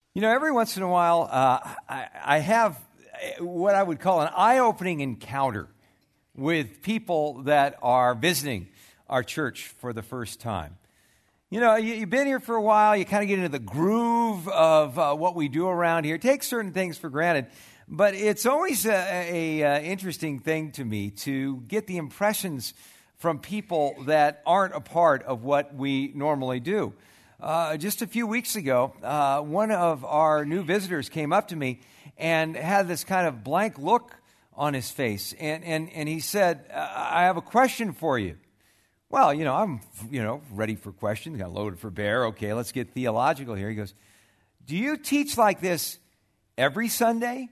Every once in a while, I have what I would call an eye-opening encounter with people that are visiting our church for the first time. You've been here for a while, you kind of get into the groove of what we do around here, take certain things for granted, but it's always a interesting thing to me to get the impressions from people that aren't a part of what we normally do. Just a few weeks ago, one of our new visitors came up to me and had this kind of blank look on his face. And he said, I have a question for you. Well, I'm, ready for questions. Got loaded for bear. Okay, let's get theological here. He goes, do you teach like this every Sunday?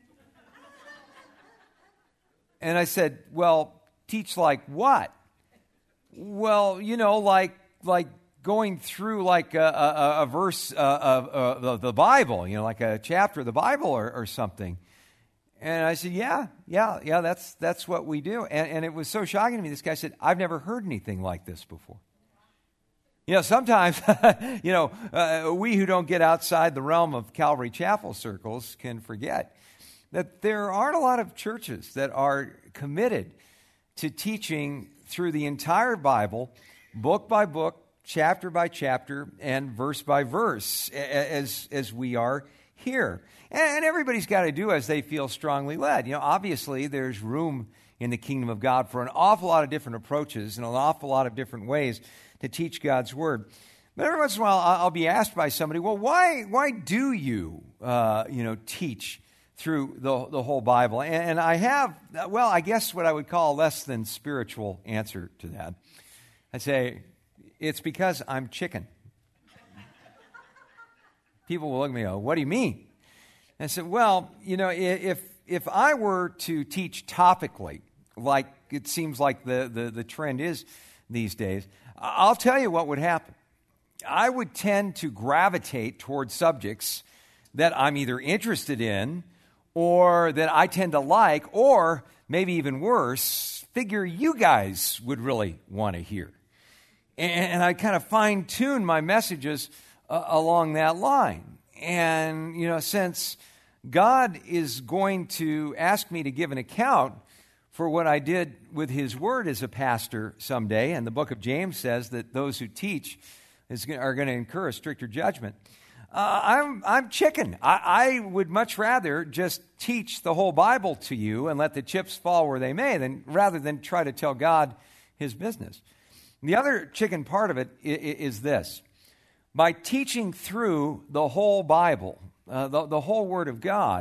And I said, well, teach like what? Well, like going through like a verse of the Bible, like a chapter of the Bible or something. And I said, yeah, that's what we do. And it was so shocking to me. This guy said, I've never heard anything like this before. Sometimes, we who don't get outside the realm of Calvary Chapel circles can forget that there aren't a lot of churches that are committed to teaching through the entire Bible, book by book, chapter by chapter, and verse by verse, as we are here. And everybody's got to do as they feel strongly led. Obviously, there's room in the kingdom of God for an awful lot of different approaches and an awful lot of different ways to teach God's word. But every once in a while, I'll be asked by somebody, well, why do you, teach through the whole Bible? And I have, I guess what I would call a less than spiritual answer to that. I say, it's because I'm chicken. People will look at me and go, what do you mean? And I said, well, if I were to teach topically, like it seems like the trend is these days, I'll tell you what would happen. I would tend to gravitate towards subjects that I'm either interested in or that I tend to like, or maybe even worse, figure you guys would really want to hear. And I kind of fine-tune my messages along that line. And, since God is going to ask me to give an account for what I did with His Word as a pastor someday, and the book of James says that those who teach are going to incur a stricter judgment, I'm chicken. I would much rather just teach the whole Bible to you and let the chips fall where they may, rather than try to tell God His business. The other chicken part of it is this. By teaching through the whole Bible, the whole Word of God,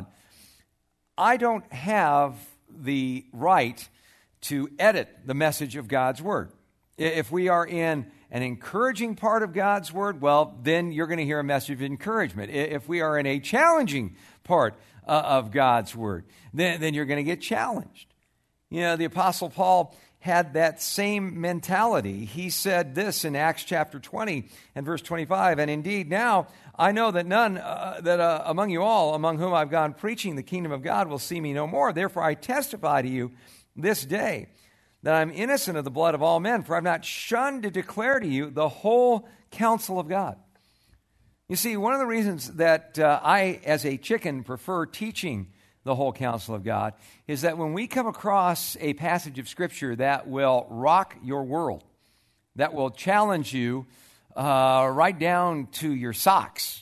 I don't have the right to edit the message of God's Word. If we are in an encouraging part of God's Word, well, then you're going to hear a message of encouragement. If we are in a challenging part of God's Word, then you're going to get challenged. The Apostle Paul had that same mentality. He said this in Acts chapter 20 and verse 25, and indeed now I know that none among you all, among whom I've gone preaching the kingdom of God, will see me no more. Therefore I testify to you this day that I'm innocent of the blood of all men, for I've not shunned to declare to you the whole counsel of God. You see, one of the reasons that I, as a chicken, prefer teaching the whole counsel of God is that when we come across a passage of Scripture that will rock your world, that will challenge you right down to your socks,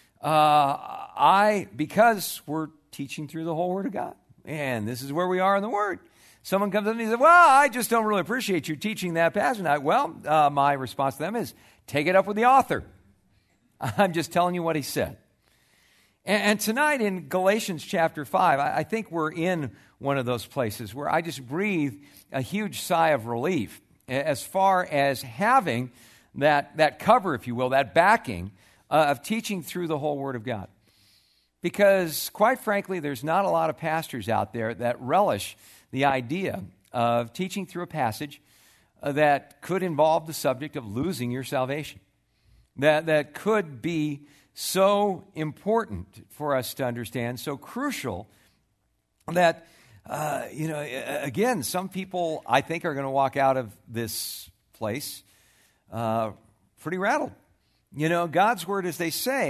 because we're teaching through the whole Word of God, and this is where we are in the Word. Someone comes up to me and says, well, I just don't really appreciate you teaching that passage. My response to them is, take it up with the author. I'm just telling you what he said. And tonight in Galatians chapter 5, I think we're in one of those places where I just breathe a huge sigh of relief as far as having that cover, if you will, that backing of teaching through the whole Word of God. Because, quite frankly, there's not a lot of pastors out there that relish the idea of teaching through a passage that could involve the subject of losing your salvation. That could be so important for us to understand, so crucial that, again, some people, I think, are going to walk out of this place pretty rattled. God's Word, as they say,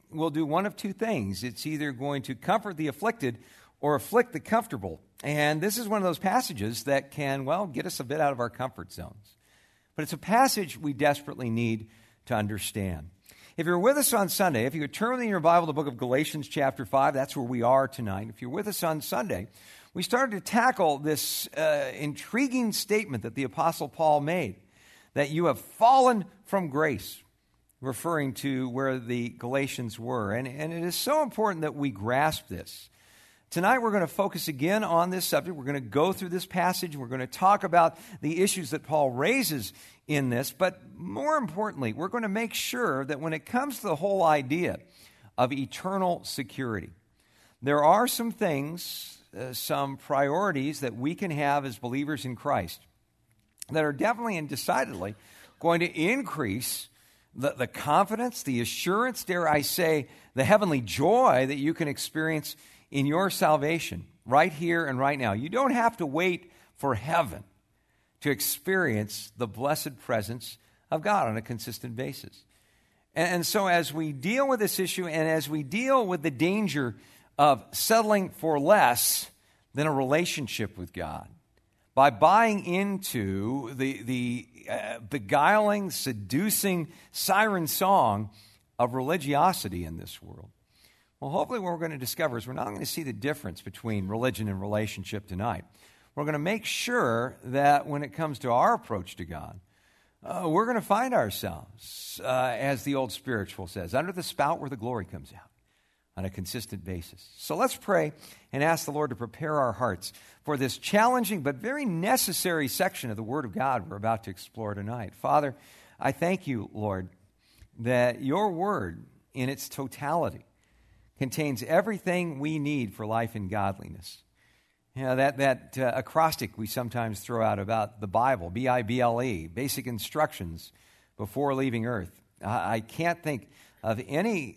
will do one of two things. It's either going to comfort the afflicted or afflict the comfortable. And this is one of those passages that can, well, get us a bit out of our comfort zones. But it's a passage we desperately need to understand. If you're with us on Sunday, if you would turn in your Bible to the book of Galatians chapter 5, that's where we are tonight. If you're with us on Sunday, we started to tackle this intriguing statement that the Apostle Paul made, that you have fallen from grace, referring to where the Galatians were. And it is so important that we grasp this. Tonight we're going to focus again on this subject. We're going to go through this passage. We're going to talk about the issues that Paul raises in this. But more importantly, we're going to make sure that when it comes to the whole idea of eternal security, there are some things, some priorities that we can have as believers in Christ that are definitely and decidedly going to increase the confidence, the assurance, dare I say, the heavenly joy that you can experience in your salvation right here and right now. You don't have to wait for heaven to experience the blessed presence of God on a consistent basis. And so as we deal with this issue and as we deal with the danger of settling for less than a relationship with God, by buying into the beguiling, seducing siren song of religiosity in this world. Well, hopefully what we're going to discover is we're not going to see the difference between religion and relationship tonight. We're going to make sure that when it comes to our approach to God, we're going to find ourselves, as the old spiritual says, under the spout where the glory comes out on a consistent basis. So let's pray and ask the Lord to prepare our hearts for this challenging but very necessary section of the Word of God we're about to explore tonight. Father, I thank you, Lord, that your Word in its totality contains everything we need for life and godliness. You know, that acrostic we sometimes throw out about the Bible, B-I-B-L-E, basic instructions before leaving earth. I can't think of any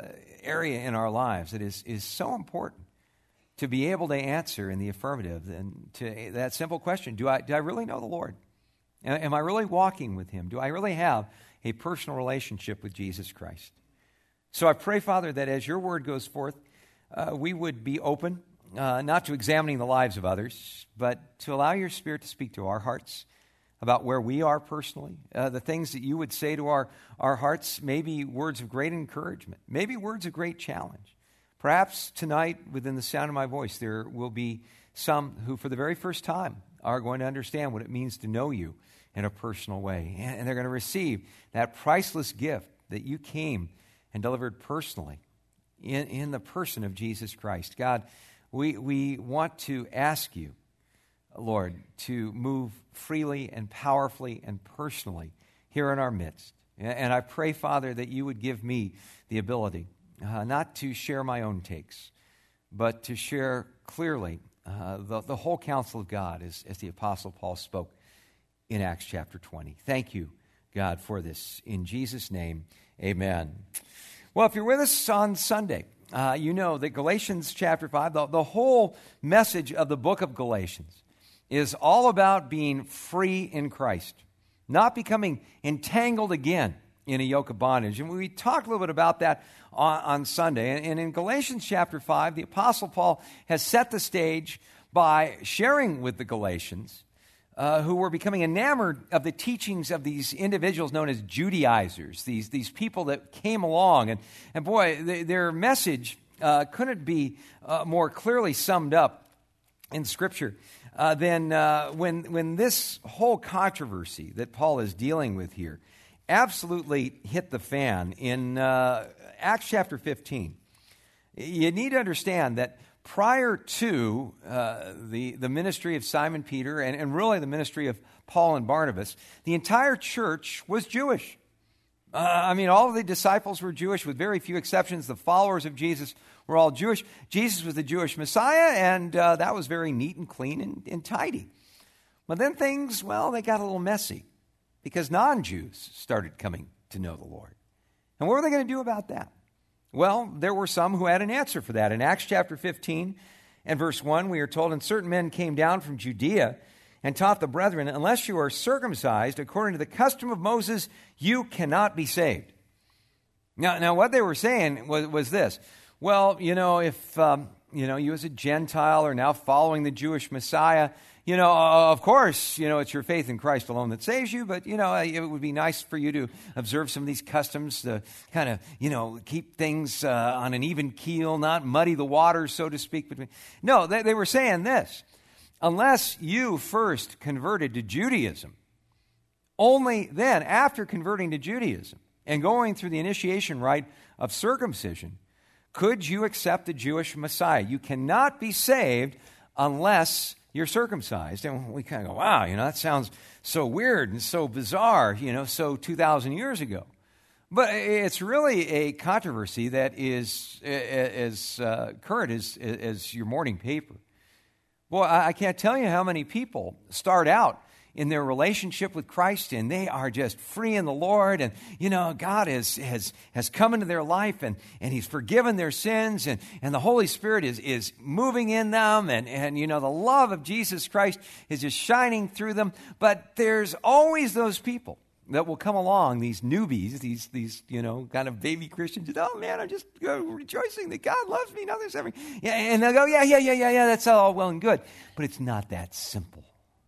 area in our lives that is so important to be able to answer in the affirmative than to that simple question, do I really know the Lord? Am I really walking with Him? Do I really have a personal relationship with Jesus Christ? So I pray, Father, that as your word goes forth, we would be open, not to examining the lives of others, but to allow your Spirit to speak to our hearts about where we are personally, the things that you would say to our hearts, maybe words of great encouragement, maybe words of great challenge. Perhaps tonight, within the sound of my voice, there will be some who for the very first time are going to understand what it means to know you in a personal way. And they're going to receive that priceless gift that you came and delivered personally in the person of Jesus Christ. God, we want to ask you, Lord, to move freely and powerfully and personally here in our midst. And I pray, Father, that you would give me the ability not to share my own takes, but to share clearly the whole counsel of God as the Apostle Paul spoke in Acts chapter 20. Thank you, God, for this. In Jesus' name, amen. Well, if you're with us on Sunday, you know that Galatians chapter 5, the whole message of the book of Galatians is all about being free in Christ, not becoming entangled again in a yoke of bondage. And we talked a little bit about that on Sunday. And in Galatians chapter 5, the Apostle Paul has set the stage by sharing with the Galatians who were becoming enamored of the teachings of these individuals known as Judaizers, these people that came along. And boy, their message couldn't be more clearly summed up in Scripture than when this whole controversy that Paul is dealing with here absolutely hit the fan in Acts chapter 15. You need to understand that prior to the ministry of Simon Peter and really the ministry of Paul and Barnabas, the entire church was Jewish. All of the disciples were Jewish with very few exceptions. The followers of Jesus were all Jewish. Jesus was the Jewish Messiah, and that was very neat and clean and tidy. But then things, they got a little messy because non-Jews started coming to know the Lord. And what were they going to do about that? Well, there were some who had an answer for that. In Acts chapter 15 and verse 1, we are told, "And certain men came down from Judea and taught the brethren, unless you are circumcised according to the custom of Moses, you cannot be saved." Now what they were saying was this. Well, if you as a Gentile are now following the Jewish Messiah, of course, it's your faith in Christ alone that saves you, but, it would be nice for you to observe some of these customs to kind of, keep things on an even keel, not muddy the waters, so to speak. No, they were saying this. Unless you first converted to Judaism, only then, after converting to Judaism and going through the initiation rite of circumcision, could you accept the Jewish Messiah. You cannot be saved unless you're circumcised. And we kind of go, wow, that sounds so weird and so bizarre, so 2,000 years ago. But it's really a controversy that is as current as your morning paper. Boy, I can't tell you how many people start out in their relationship with Christ, and they are just free in the Lord, and God has come into their life, and He's forgiven their sins, and the Holy Spirit is moving in them, and the love of Jesus Christ is just shining through them. But there's always those people that will come along, these newbies, these kind of baby Christians. Oh man, I'm just rejoicing that God loves me. Now there's everything. Yeah, and they'll go, yeah, that's all well and good, but it's not that simple.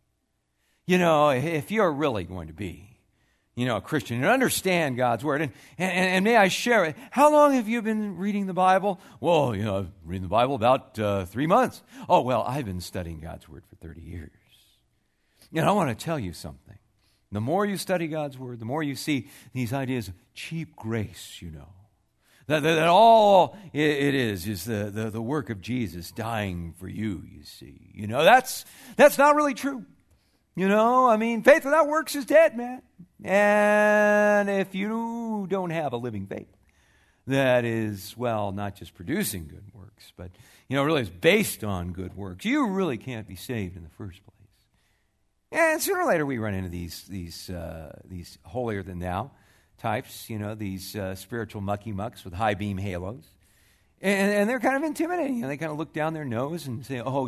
If you're really going to be, a Christian and understand God's Word, and may I share it, how long have you been reading the Bible? Well, I've reading the Bible about 3 months. Oh, well, I've been studying God's Word for 30 years. I want to tell you something. The more you study God's Word, the more you see these ideas of cheap grace, That all it is the work of Jesus dying for you, you see. That's not really true. Faith without works is dead, man. And if you don't have a living faith that is, not just producing good works, but, really is based on good works, you really can't be saved in the first place. And sooner or later we run into these holier-than-thou types, these spiritual mucky-mucks with high beam halos. And they're kind of intimidating. They kind of look down their nose and say, oh,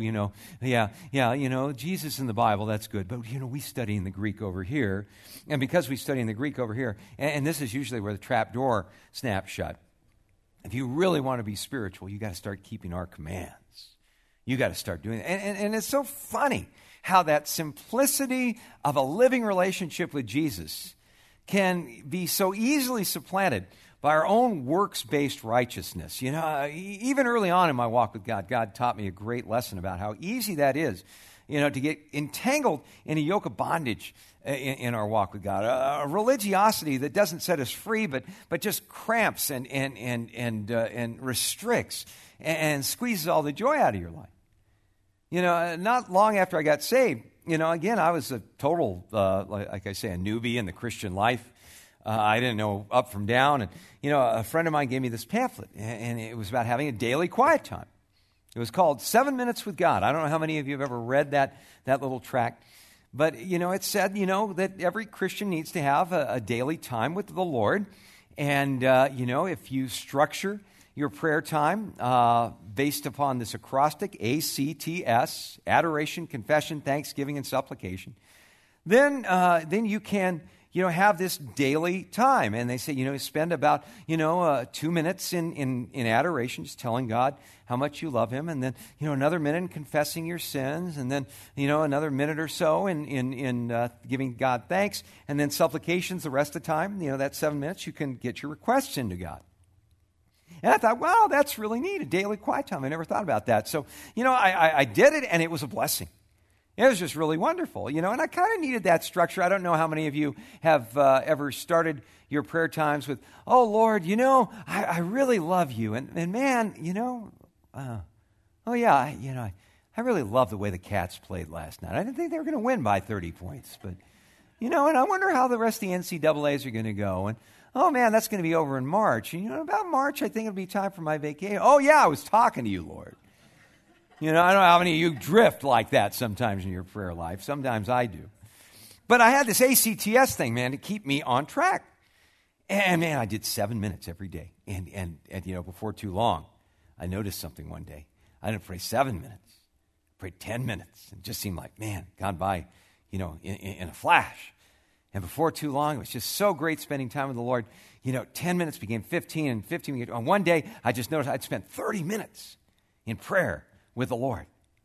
Jesus in the Bible, that's good. But, we study in the Greek over here. And because we study in the Greek over here, and this is usually where the trap door snaps shut, if you really want to be spiritual, you got to start keeping our commands. You got to start doing it. And it's so funny how that simplicity of a living relationship with Jesus can be so easily supplanted by our own works-based righteousness. Even early on in my walk with God, God taught me a great lesson about how easy that is, to get entangled in a yoke of bondage in our walk with God. A religiosity that doesn't set us free, but just cramps and restricts and squeezes all the joy out of your life. Not long after I got saved, again, I was a total, like I say, a newbie in the Christian life. I didn't know up from down. And, a friend of mine gave me this pamphlet, and it was about having a daily quiet time. It was called 7 Minutes with God. I don't know how many of you have ever read that little tract. But, it said, that every Christian needs to have a daily time with the Lord. And, if you structure your prayer time based upon this acrostic, ACTS, adoration, confession, thanksgiving, and supplication, then you can have this daily time. And they say, spend about, 2 minutes in adoration, just telling God how much you love Him. And then, another minute in confessing your sins. And then, another minute or so in giving God thanks. And then supplications the rest of the time. That 7 minutes, you can get your requests into God. And I thought, wow, that's really neat, a daily quiet time. I never thought about that. So, I did it, and it was a blessing. It was just really wonderful, and I kind of needed that structure. I don't know how many of you have ever started your prayer times with, oh, Lord, I really love you. And man, I really love the way the Cats played last night. I didn't think they were going to win by 30 points. But, and I wonder how the rest of the NCAAs are going to go. And, oh, man, that's going to be over in March. And, about March, I think it'll be time for my vacation. Oh, yeah, I was talking to you, Lord. I don't know how many of you drift like that sometimes in your prayer life. Sometimes I do. But I had this ACTS thing, man, to keep me on track. And, man, I did 7 minutes every day. And before too long, I noticed something one day. I didn't pray 7 minutes. I prayed 10 minutes. It just seemed like, man, gone by, in a flash. And before too long, it was just so great spending time with the Lord. 10 minutes became 15, and 15 became... On one day, I just noticed I'd spent 30 minutes in prayer with the Lord.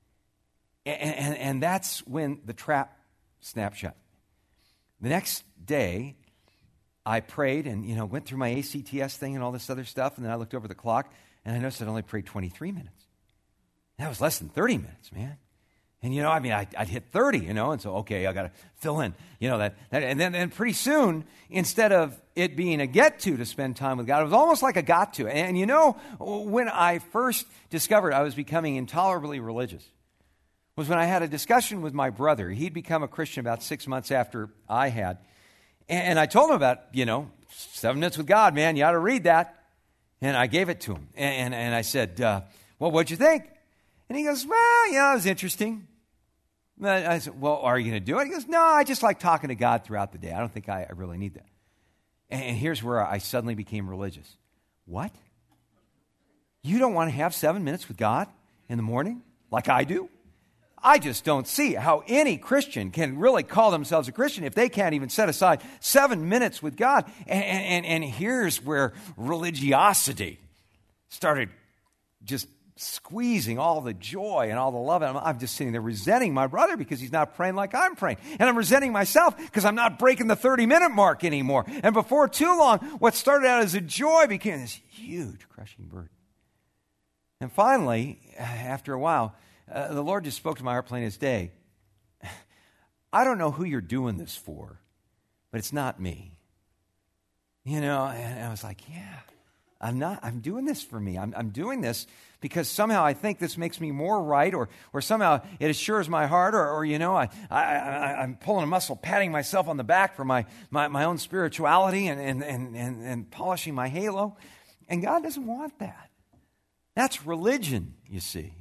And that's when the trap snapped shut. The next day, I prayed and, went through my ACTS thing and all this other stuff, and then I looked over the clock, and I noticed I'd only prayed 23 minutes. That was less than 30 minutes, man. And, I'd hit 30, and so, okay, I got to fill in, that. And then pretty soon, instead of it being a get to spend time with God, it was almost like a got to. And, when I first discovered I was becoming intolerably religious was when I had a discussion with my brother. He'd become a Christian about 6 months after I had. And I told him about, 7 minutes with God, man, you ought to read that. And I gave it to him. And I said, well, what'd you think? And he goes, well, it was interesting. I said, well, are you going to do it? He goes, no, I just like talking to God throughout the day. I don't think I really need that. And here's where I suddenly became religious. What? You don't want to have 7 minutes with God in the morning like I do? I just don't see how any Christian can really call themselves a Christian if they can't even set aside 7 minutes with God. And here's where religiosity started just squeezing all the joy and all the love. And I'm just sitting there resenting my brother because he's not praying like I'm praying. And I'm resenting myself because I'm not breaking the 30-minute mark anymore. And before too long, what started out as a joy became this huge crushing burden. And finally, after a while, the Lord just spoke to my heart plain as day. I don't know who you're doing this for, but it's not me. And I was like, yeah, I'm doing this for me. I'm doing this because somehow I think this makes me more right, or somehow it assures my heart, or I'm pulling a muscle, patting myself on the back for my own spirituality and polishing my halo. And God doesn't want that. That's religion, you see.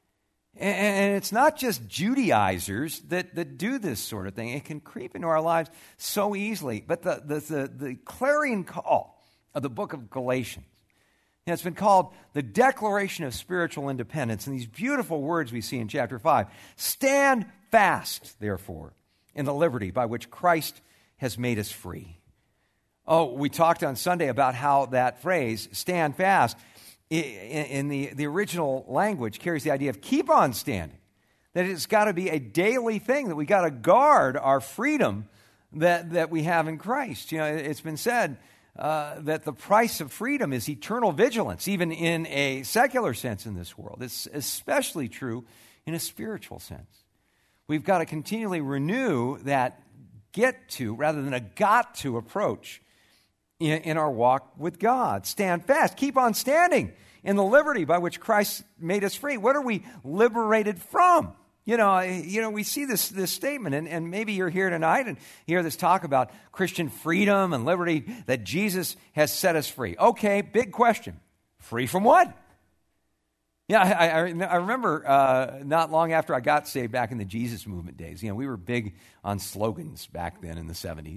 And it's not just Judaizers that do this sort of thing. It can creep into our lives so easily. But the clarion call of the book of Galatians, it's been called the Declaration of Spiritual Independence. And these beautiful words we see in chapter 5. Stand fast, therefore, in the liberty by which Christ has made us free. Oh, we talked on Sunday about how that phrase, stand fast, in the original language carries the idea of keep on standing. That it's got to be a daily thing, that we got to guard our freedom that we have in Christ. It's been said that the price of freedom is eternal vigilance, even in a secular sense in this world. It's especially true in a spiritual sense. We've got to continually renew that get to rather than a got to approach in our walk with God. Stand fast. Keep on standing in the liberty by which Christ made us free. What are we liberated from? We see this statement, and maybe you're here tonight and you hear this talk about Christian freedom and liberty, that Jesus has set us free. Okay, big question. Free from what? Yeah, I remember not long after I got saved back in the Jesus movement days. We were big on slogans back then in the 70s.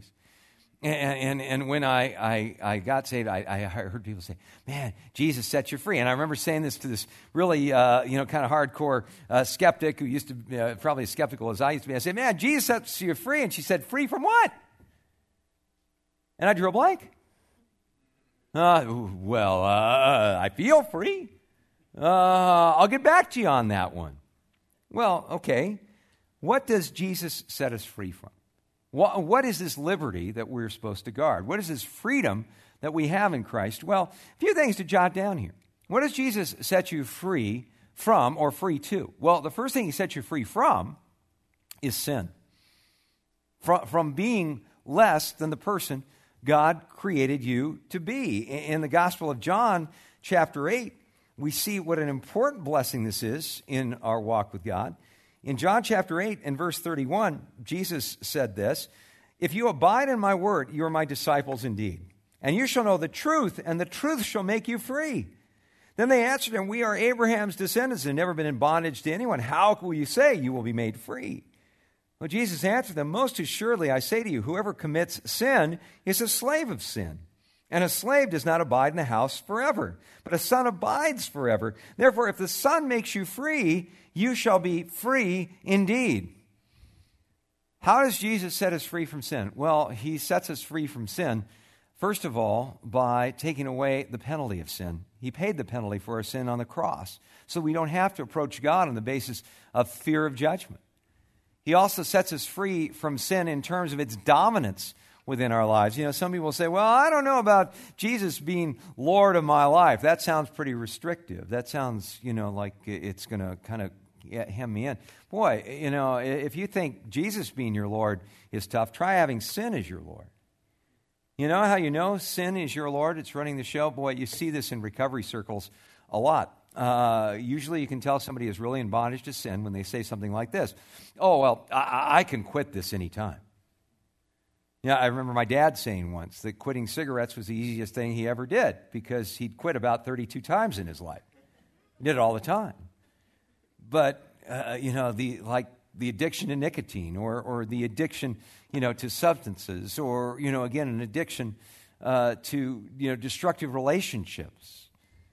And when I got saved, I heard people say, man, Jesus set you free. And I remember saying this to this really, kind of hardcore skeptic who used to be probably as skeptical as I used to be. I said, man, Jesus sets you free. And she said, free from what? And I drew a blank. I feel free. I'll get back to you on that one. Well, okay. What does Jesus set us free from? What is this liberty that we're supposed to guard? What is this freedom that we have in Christ? Well, a few things to jot down here. What does Jesus set you free from or free to? Well, the first thing he sets you free from is sin. From being less than the person God created you to be. In the Gospel of John, chapter 8, we see what an important blessing this is in our walk with God. In John chapter 8 and verse 31, Jesus said this, if you abide in my word, you are my disciples indeed. And you shall know the truth, and the truth shall make you free. Then they answered him, we are Abraham's descendants and never been in bondage to anyone. How will you say you will be made free? Well, Jesus answered them, most assuredly I say to you, whoever commits sin is a slave of sin. And a slave does not abide in the house forever, but a son abides forever. Therefore, if the Son makes you free, you shall be free indeed. How does Jesus set us free from sin? Well, he sets us free from sin, first of all, by taking away the penalty of sin. He paid the penalty for our sin on the cross, so we don't have to approach God on the basis of fear of judgment. He also sets us free from sin in terms of its dominance within our lives. Some people say, well, I don't know about Jesus being Lord of my life. That sounds pretty restrictive. That sounds, like it's going to kind of hem me in. Boy, if you think Jesus being your Lord is tough, try having sin as your Lord. You know how you know sin is your Lord? It's running the show. Boy, you see this in recovery circles a lot. Usually you can tell somebody is really in bondage to sin when they say something like this. Oh, well, I can quit this anytime. I remember my dad saying once that quitting cigarettes was the easiest thing he ever did because he'd quit about 32 times in his life. He did it all the time. But, the addiction to nicotine or the addiction, to substances or, again, an addiction to, destructive relationships,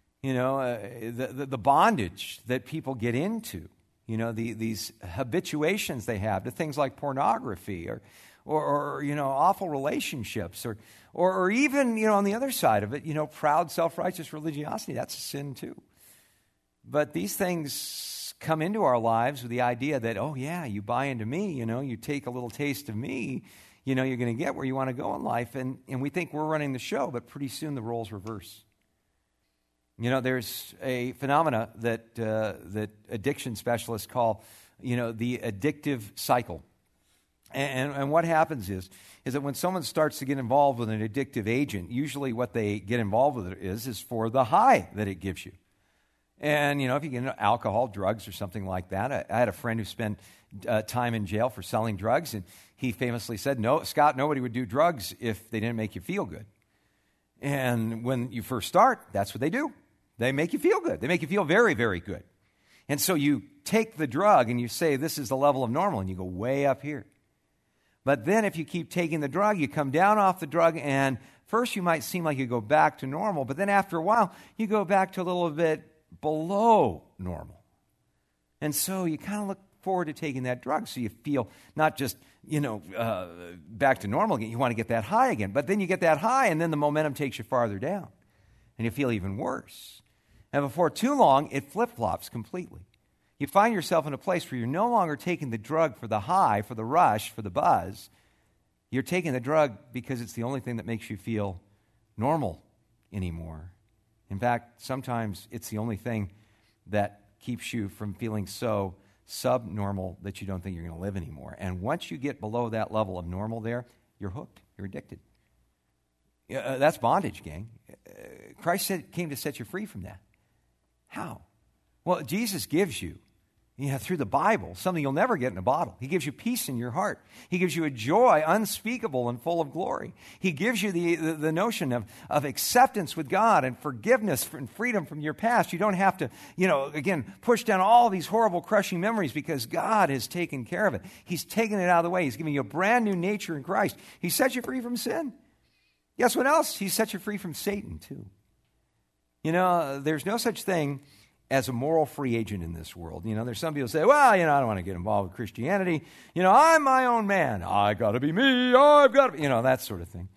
the bondage that people get into, these habituations they have to things like pornography or awful relationships or even, on the other side of it, proud, self-righteous religiosity. That's a sin too. But these things come into our lives with the idea that, oh yeah, you buy into me, you take a little taste of me, you're going to get where you want to go in life. And we think we're running the show, but pretty soon the roles reverse. There's a phenomena that addiction specialists call, the addictive cycle. And what happens is that when someone starts to get involved with an addictive agent, usually what they get involved with is for the high that it gives you. And, if you get into alcohol, drugs, or something like that. I had a friend who spent time in jail for selling drugs, and he famously said, "No, Scott, nobody would do drugs if they didn't make you feel good." And when you first start, that's what they do. They make you feel good. They make you feel very, very good. And so you take the drug and you say, this is the level of normal, and you go way up here. But then if you keep taking the drug, you come down off the drug, and first you might seem like you go back to normal, but then after a while, you go back to a little bit below normal. And so you kind of look forward to taking that drug so you feel not just, back to normal again. You want to get that high again. But then you get that high, and then the momentum takes you farther down, and you feel even worse. And before too long, it flip-flops completely. You find yourself in a place where you're no longer taking the drug for the high, for the rush, for the buzz. You're taking the drug because it's the only thing that makes you feel normal anymore. In fact, sometimes it's the only thing that keeps you from feeling so subnormal that you don't think you're going to live anymore. And once you get below that level of normal there, you're hooked. You're addicted. That's bondage, gang. Christ came to set you free from that. How? Well, Jesus gives you, through the Bible, something you'll never get in a bottle. He gives you peace in your heart. He gives you a joy unspeakable and full of glory. He gives you the notion of acceptance with God and forgiveness and freedom from your past. You don't have to, again, push down all these horrible, crushing memories because God has taken care of it. He's taken it out of the way. He's given you a brand new nature in Christ. He set you free from sin. Guess what else? He set you free from Satan, too. There's no such thing as a moral free agent in this world. There's some people who say, well, I don't want to get involved with Christianity. I'm my own man. I got to be me. I've got to be, that sort of thing.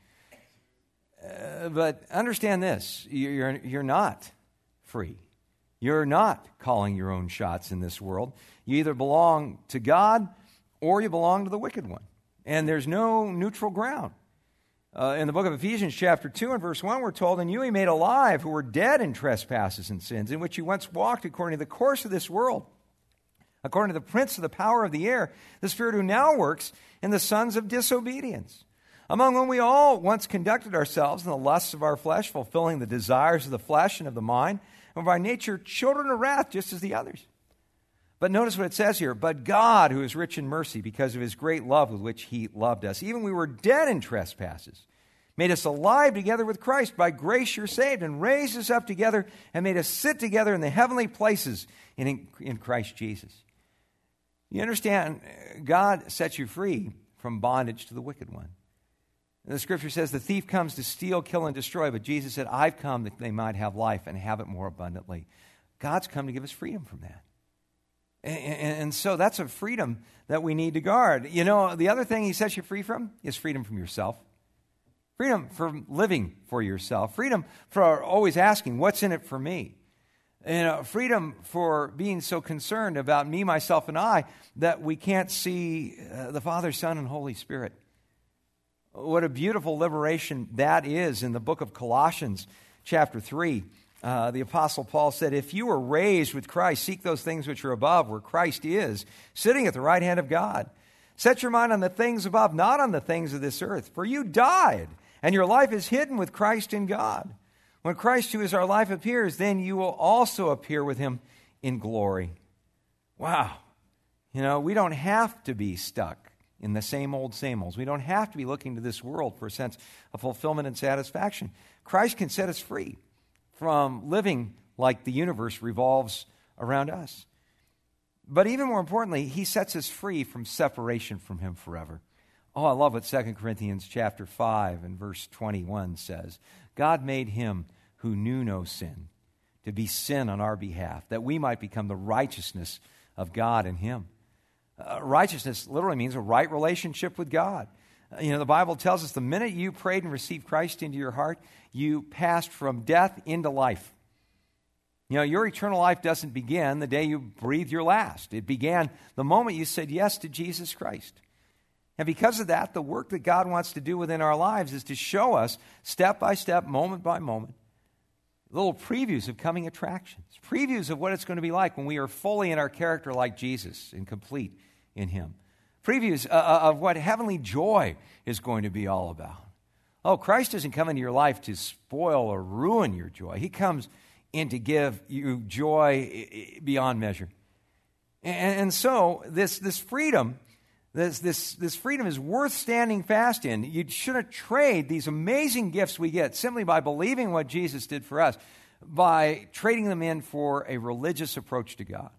But understand this. You're not free. You're not calling your own shots in this world. You either belong to God or you belong to the wicked one. And there's no neutral ground. In the book of Ephesians chapter 2 and verse 1, we're told, "And you he made alive who were dead in trespasses and sins, in which you once walked according to the course of this world, according to the prince of the power of the air, the spirit who now works in the sons of disobedience, among whom we all once conducted ourselves in the lusts of our flesh, fulfilling the desires of the flesh and of the mind, and by nature children of wrath, just as the others." But notice what it says here. "But God, who is rich in mercy, because of his great love with which he loved us, even we were dead in trespasses, made us alive together with Christ. By grace you're saved, and raised us up together and made us sit together in the heavenly places in Christ Jesus." You understand, God sets you free from bondage to the wicked one. And the scripture says the thief comes to steal, kill, and destroy, but Jesus said, "I've come that they might have life and have it more abundantly." God's come to give us freedom from that. And so that's a freedom that we need to guard. You know, the other thing he sets you free from is freedom from yourself. Freedom from living for yourself. Freedom for always asking, what's in it for me? Freedom for being so concerned about me, myself, and I that we can't see the Father, Son, and Holy Spirit. What a beautiful liberation that is in the book of Colossians, chapter 3. The Apostle Paul said, if you were raised with Christ, seek those things which are above, where Christ is, sitting at the right hand of God. Set your mind on the things above, not on the things of this earth. For you died, and your life is hidden with Christ in God. When Christ, who is our life, appears, then you will also appear with him in glory. Wow. You know, we don't have to be stuck in the same olds. We don't have to be looking to this world for a sense of fulfillment and satisfaction. Christ can set us free from living like the universe revolves around us. But even more importantly, he sets us free from separation from him forever. Oh, I love what 2 Corinthians chapter 5 and verse 21 says. God made him who knew no sin to be sin on our behalf, that we might become the righteousness of God in him. Righteousness literally means a right relationship with God. You know, the Bible tells us the minute you prayed and received Christ into your heart, you passed from death into life. You know, your eternal life doesn't begin the day you breathe your last. It began the moment you said yes to Jesus Christ. And because of that, the work that God wants to do within our lives is to show us step by step, moment by moment, little previews of coming attractions, previews of what it's going to be like when we are fully in our character like Jesus and complete in him. Previews of what heavenly joy is going to be all about. Oh, Christ doesn't come into your life to spoil or ruin your joy. He comes in to give you joy beyond measure. And so this freedom, this freedom is worth standing fast in. You shouldn't trade these amazing gifts we get simply by believing what Jesus did for us, by trading them in for a religious approach to God.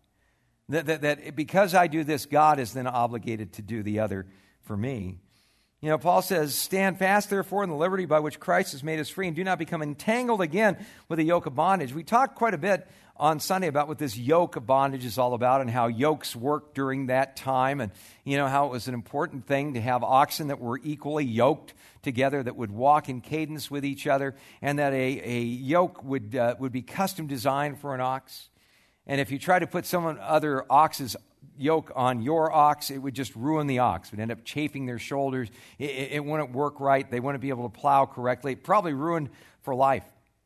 That because I do this, God is then obligated to do the other for me. You know, Paul says, stand fast, therefore, in the liberty by which Christ has made us free, and do not become entangled again with a yoke of bondage. We talked quite a bit on Sunday about what this yoke of bondage is all about and how yokes worked during that time, and, you know, how it was an important thing to have oxen that were equally yoked together, that would walk in cadence with each other, and that a yoke would be custom designed for an ox. And if you try to put some other ox's yoke on your ox, it would just ruin the ox. It would end up chafing their shoulders. It wouldn't work right. They wouldn't be able to plow correctly. It probably ruined for life.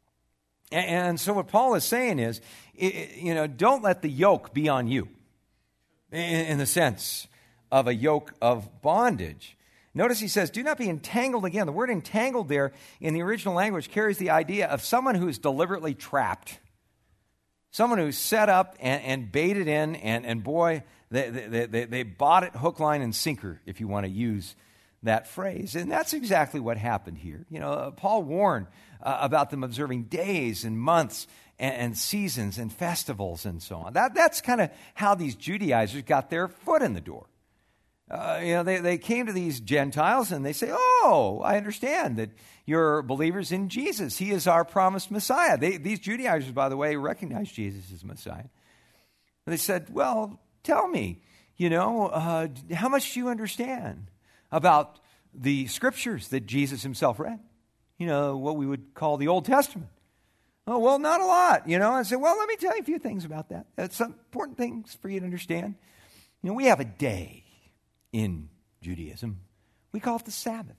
And so what Paul is saying is, you know, don't let the yoke be on you in the sense of a yoke of bondage. Notice he says, do not be entangled again. The word entangled there in the original language carries the idea of someone who is deliberately trapped. Someone who's set up and baited in, and boy, they bought it hook, line, and sinker, if you want to use that phrase. And that's exactly what happened here. You know, Paul warned about them observing days and months and seasons and festivals and so on. That's kind of how these Judaizers got their foot in the door. You know, they came to these Gentiles and they say, oh, I understand that you're believers in Jesus. He is our promised Messiah. These Judaizers, by the way, recognized Jesus as Messiah. And they said, well, tell me, you know, how much do you understand about the scriptures that Jesus himself read? You know, what we would call the Old Testament. Oh, well, not a lot, you know. I said, well, let me tell you a few things about that. That's some important things for you to understand. You know, we have a day in Judaism. We call it the Sabbath.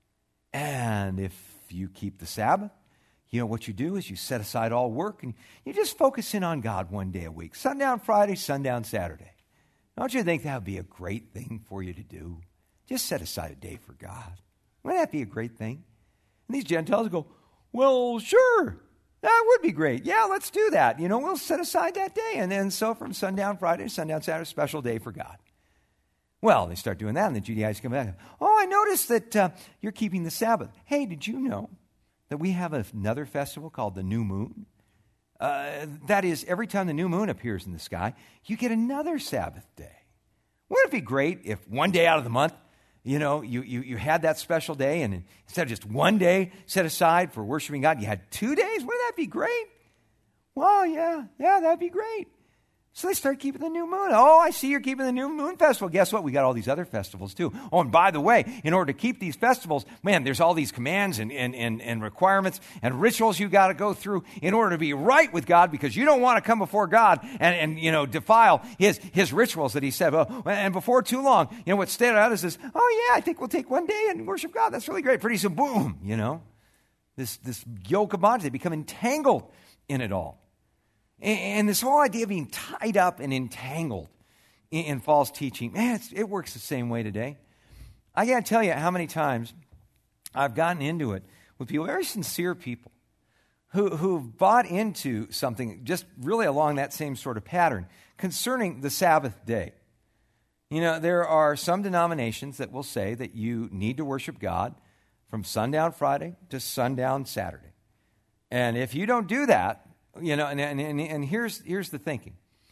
And if you keep the Sabbath, you know, what you do is you set aside all work and you just focus in on God one day a week. Sundown Friday, sundown Saturday. Don't you think that would be a great thing for you to do? Just set aside a day for God. Wouldn't that be a great thing? And these Gentiles go, well, sure, that would be great. Yeah, let's do that. You know, we'll set aside that day. And then so from sundown Friday to sundown Saturday, special day for God. Well, they start doing that, and the Judaizers come back. Oh, I noticed that you're keeping the Sabbath. Hey, did you know that we have another festival called the New Moon? That is, every time the new moon appears in the sky, you get another Sabbath day. Wouldn't it be great if one day out of the month, you know, you had that special day, and instead of just one day set aside for worshiping God, you had 2 days? Wouldn't that be great? Well, yeah, that'd be great. So they started keeping the new moon. Oh, I see you're keeping the new moon festival. Guess what? We got all these other festivals too. Oh, and by the way, in order to keep these festivals, man, there's all these commands and requirements and rituals you got to go through in order to be right with God, because you don't want to come before God and defile his rituals that he said. And before too long, what stayed out is this, oh yeah, I think we'll take one day and worship God. That's really great. Pretty soon, boom, this yoke of bondage, they become entangled in it all. And this whole idea of being tied up and entangled in false teaching, man, it works the same way today. I can't tell you how many times I've gotten into it with people, very sincere people, who've bought into something just really along that same sort of pattern concerning the Sabbath day. There are some denominations that will say that you need to worship God from sundown Friday to sundown Saturday. And if you don't do that, and here's the thinking.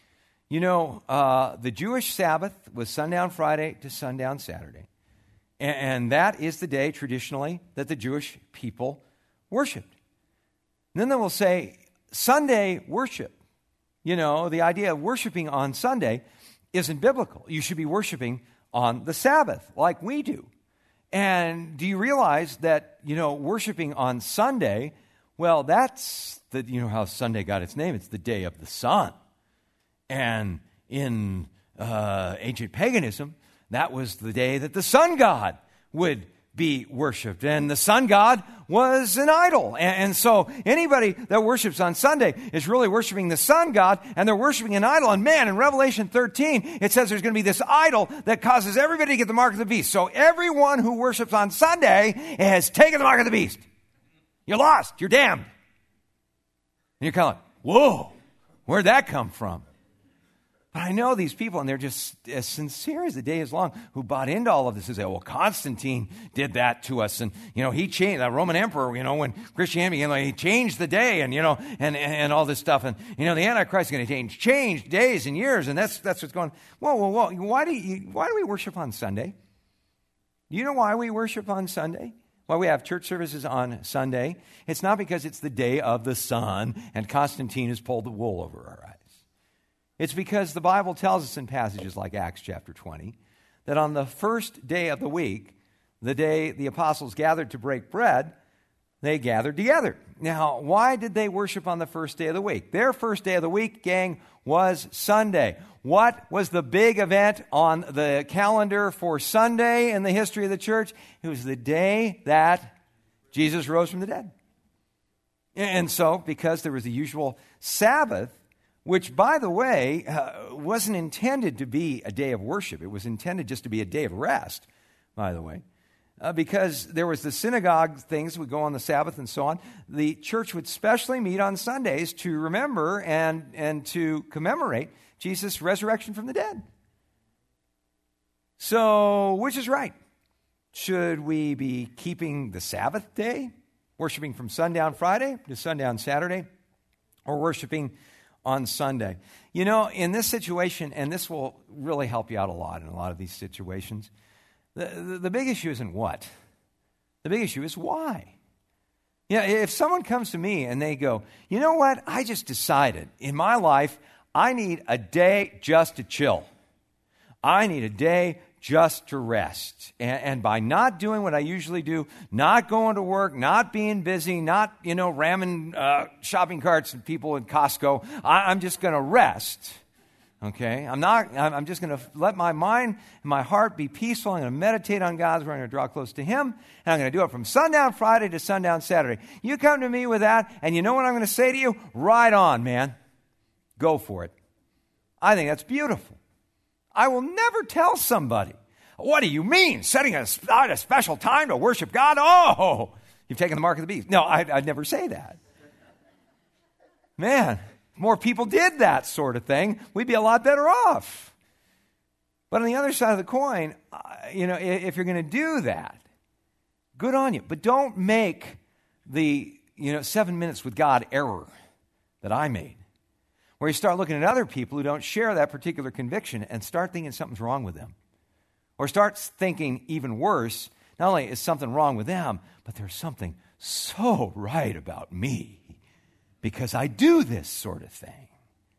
The Jewish Sabbath was sundown Friday to sundown Saturday. And that is the day traditionally that the Jewish people worshiped. And then they will say Sunday worship. The idea of worshiping on Sunday isn't biblical. You should be worshiping on the Sabbath like we do. And do you realize that, worshiping on Sunday, well, that's how Sunday got its name. It's the day of the sun. And in ancient paganism, that was the day that the sun god would be worshipped. And the sun god was an idol. And so anybody that worships on Sunday is really worshiping the sun god, and they're worshiping an idol. And man, in Revelation 13, it says there's going to be this idol that causes everybody to get the mark of the beast. So everyone who worships on Sunday has taken the mark of the beast. You're lost. You're damned. And you're kind of like, whoa, where'd that come from? But I know these people, and they're just as sincere as the day is long, who bought into all of this and say, well, Constantine did that to us. And, he changed, the Roman emperor, when Christianity began, he changed the day and, and all this stuff. And, the Antichrist is going to change days and years. And that's what's going on. Whoa. Why do we worship on Sunday? Do you know why we worship on Sunday? Why we have church services on Sunday? It's not because it's the day of the sun and Constantine has pulled the wool over our eyes. It's because the Bible tells us in passages like Acts chapter 20 that on the first day of the week, the day the apostles gathered to break bread, they gathered together. Now, why did they worship on the first day of the week? Their first day of the week, gang, was Sunday. What was the big event on the calendar for Sunday in the history of the church? It was the day that Jesus rose from the dead. And so, because there was the usual Sabbath, which, by the way, wasn't intended to be a day of worship. It was intended just to be a day of rest, by the way. Because there was the synagogue things would go on the Sabbath and so on. The church would specially meet on Sundays to remember and to commemorate Jesus' resurrection from the dead. So, which is right? Should we be keeping the Sabbath day, worshiping from sundown Friday to sundown Saturday, or worshiping on Sunday? In this situation, and this will really help you out a lot in a lot of these situations, the big issue isn't what. The big issue is why. If someone comes to me and they go, you know what, I just decided in my life I need a day just to chill. I need a day just to rest. And by not doing what I usually do, not going to work, not being busy, not, ramming shopping carts and people in Costco, I'm just going to rest. Okay? I'm just going to let my mind and my heart be peaceful. I'm going to meditate on God's word. I'm going to draw close to Him. And I'm going to do it from sundown Friday to sundown Saturday. You come to me with that, and you know what I'm going to say to you? Right on, man. Go for it. I think that's beautiful. I will never tell somebody, what do you mean, setting aside a special time to worship God? Oh, you've taken the mark of the beast. No, I'd never say that. Man, if more people did that sort of thing, we'd be a lot better off. But on the other side of the coin, if you're going to do that, good on you. But don't make the 7 minutes with God error that I made, where you start looking at other people who don't share that particular conviction and start thinking something's wrong with them. Or start thinking even worse, not only is something wrong with them, but there's something so right about me because I do this sort of thing.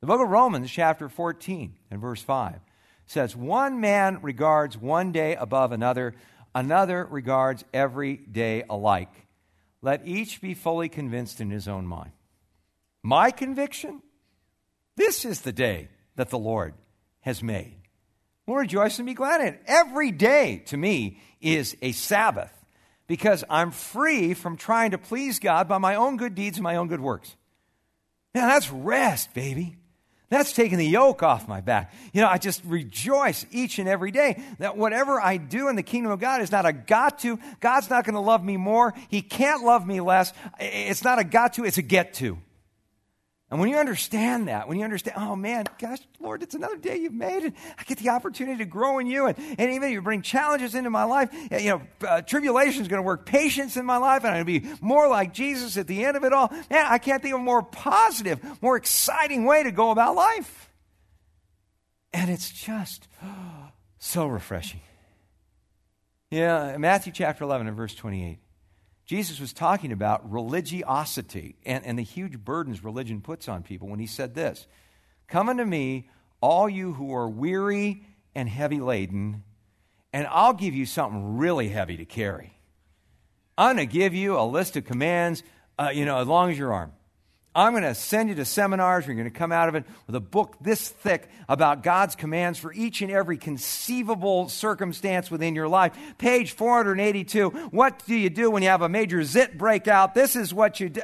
The book of Romans, chapter 14 and verse 5 says, one man regards one day above another, another regards every day alike. Let each be fully convinced in his own mind. My conviction? This is the day that the Lord has made. We'll rejoice and be glad in it. Every day, to me, is a Sabbath because I'm free from trying to please God by my own good deeds and my own good works. Now, that's rest, baby. That's taking the yoke off my back. I just rejoice each and every day that whatever I do in the kingdom of God is not a got to. God's not going to love me more. He can't love me less. It's not a got to, it's a get to. And when you understand that, oh man, gosh, Lord, it's another day you've made, and I get the opportunity to grow in you, and even if you bring challenges into my life, tribulation is going to work patience in my life, and I'm going to be more like Jesus at the end of it all. Man, I can't think of a more positive, more exciting way to go about life. And it's just so refreshing. Matthew chapter 11 and verse 28. Jesus was talking about religiosity and the huge burdens religion puts on people when he said this, come unto me, all you who are weary and heavy laden, and I'll give you something really heavy to carry. I'm going to give you a list of commands, as long as your arm. I'm going to send you to seminars. You're going to come out of it with a book this thick about God's commands for each and every conceivable circumstance within your life. Page 482. What do you do when you have a major zit breakout? This is what you do.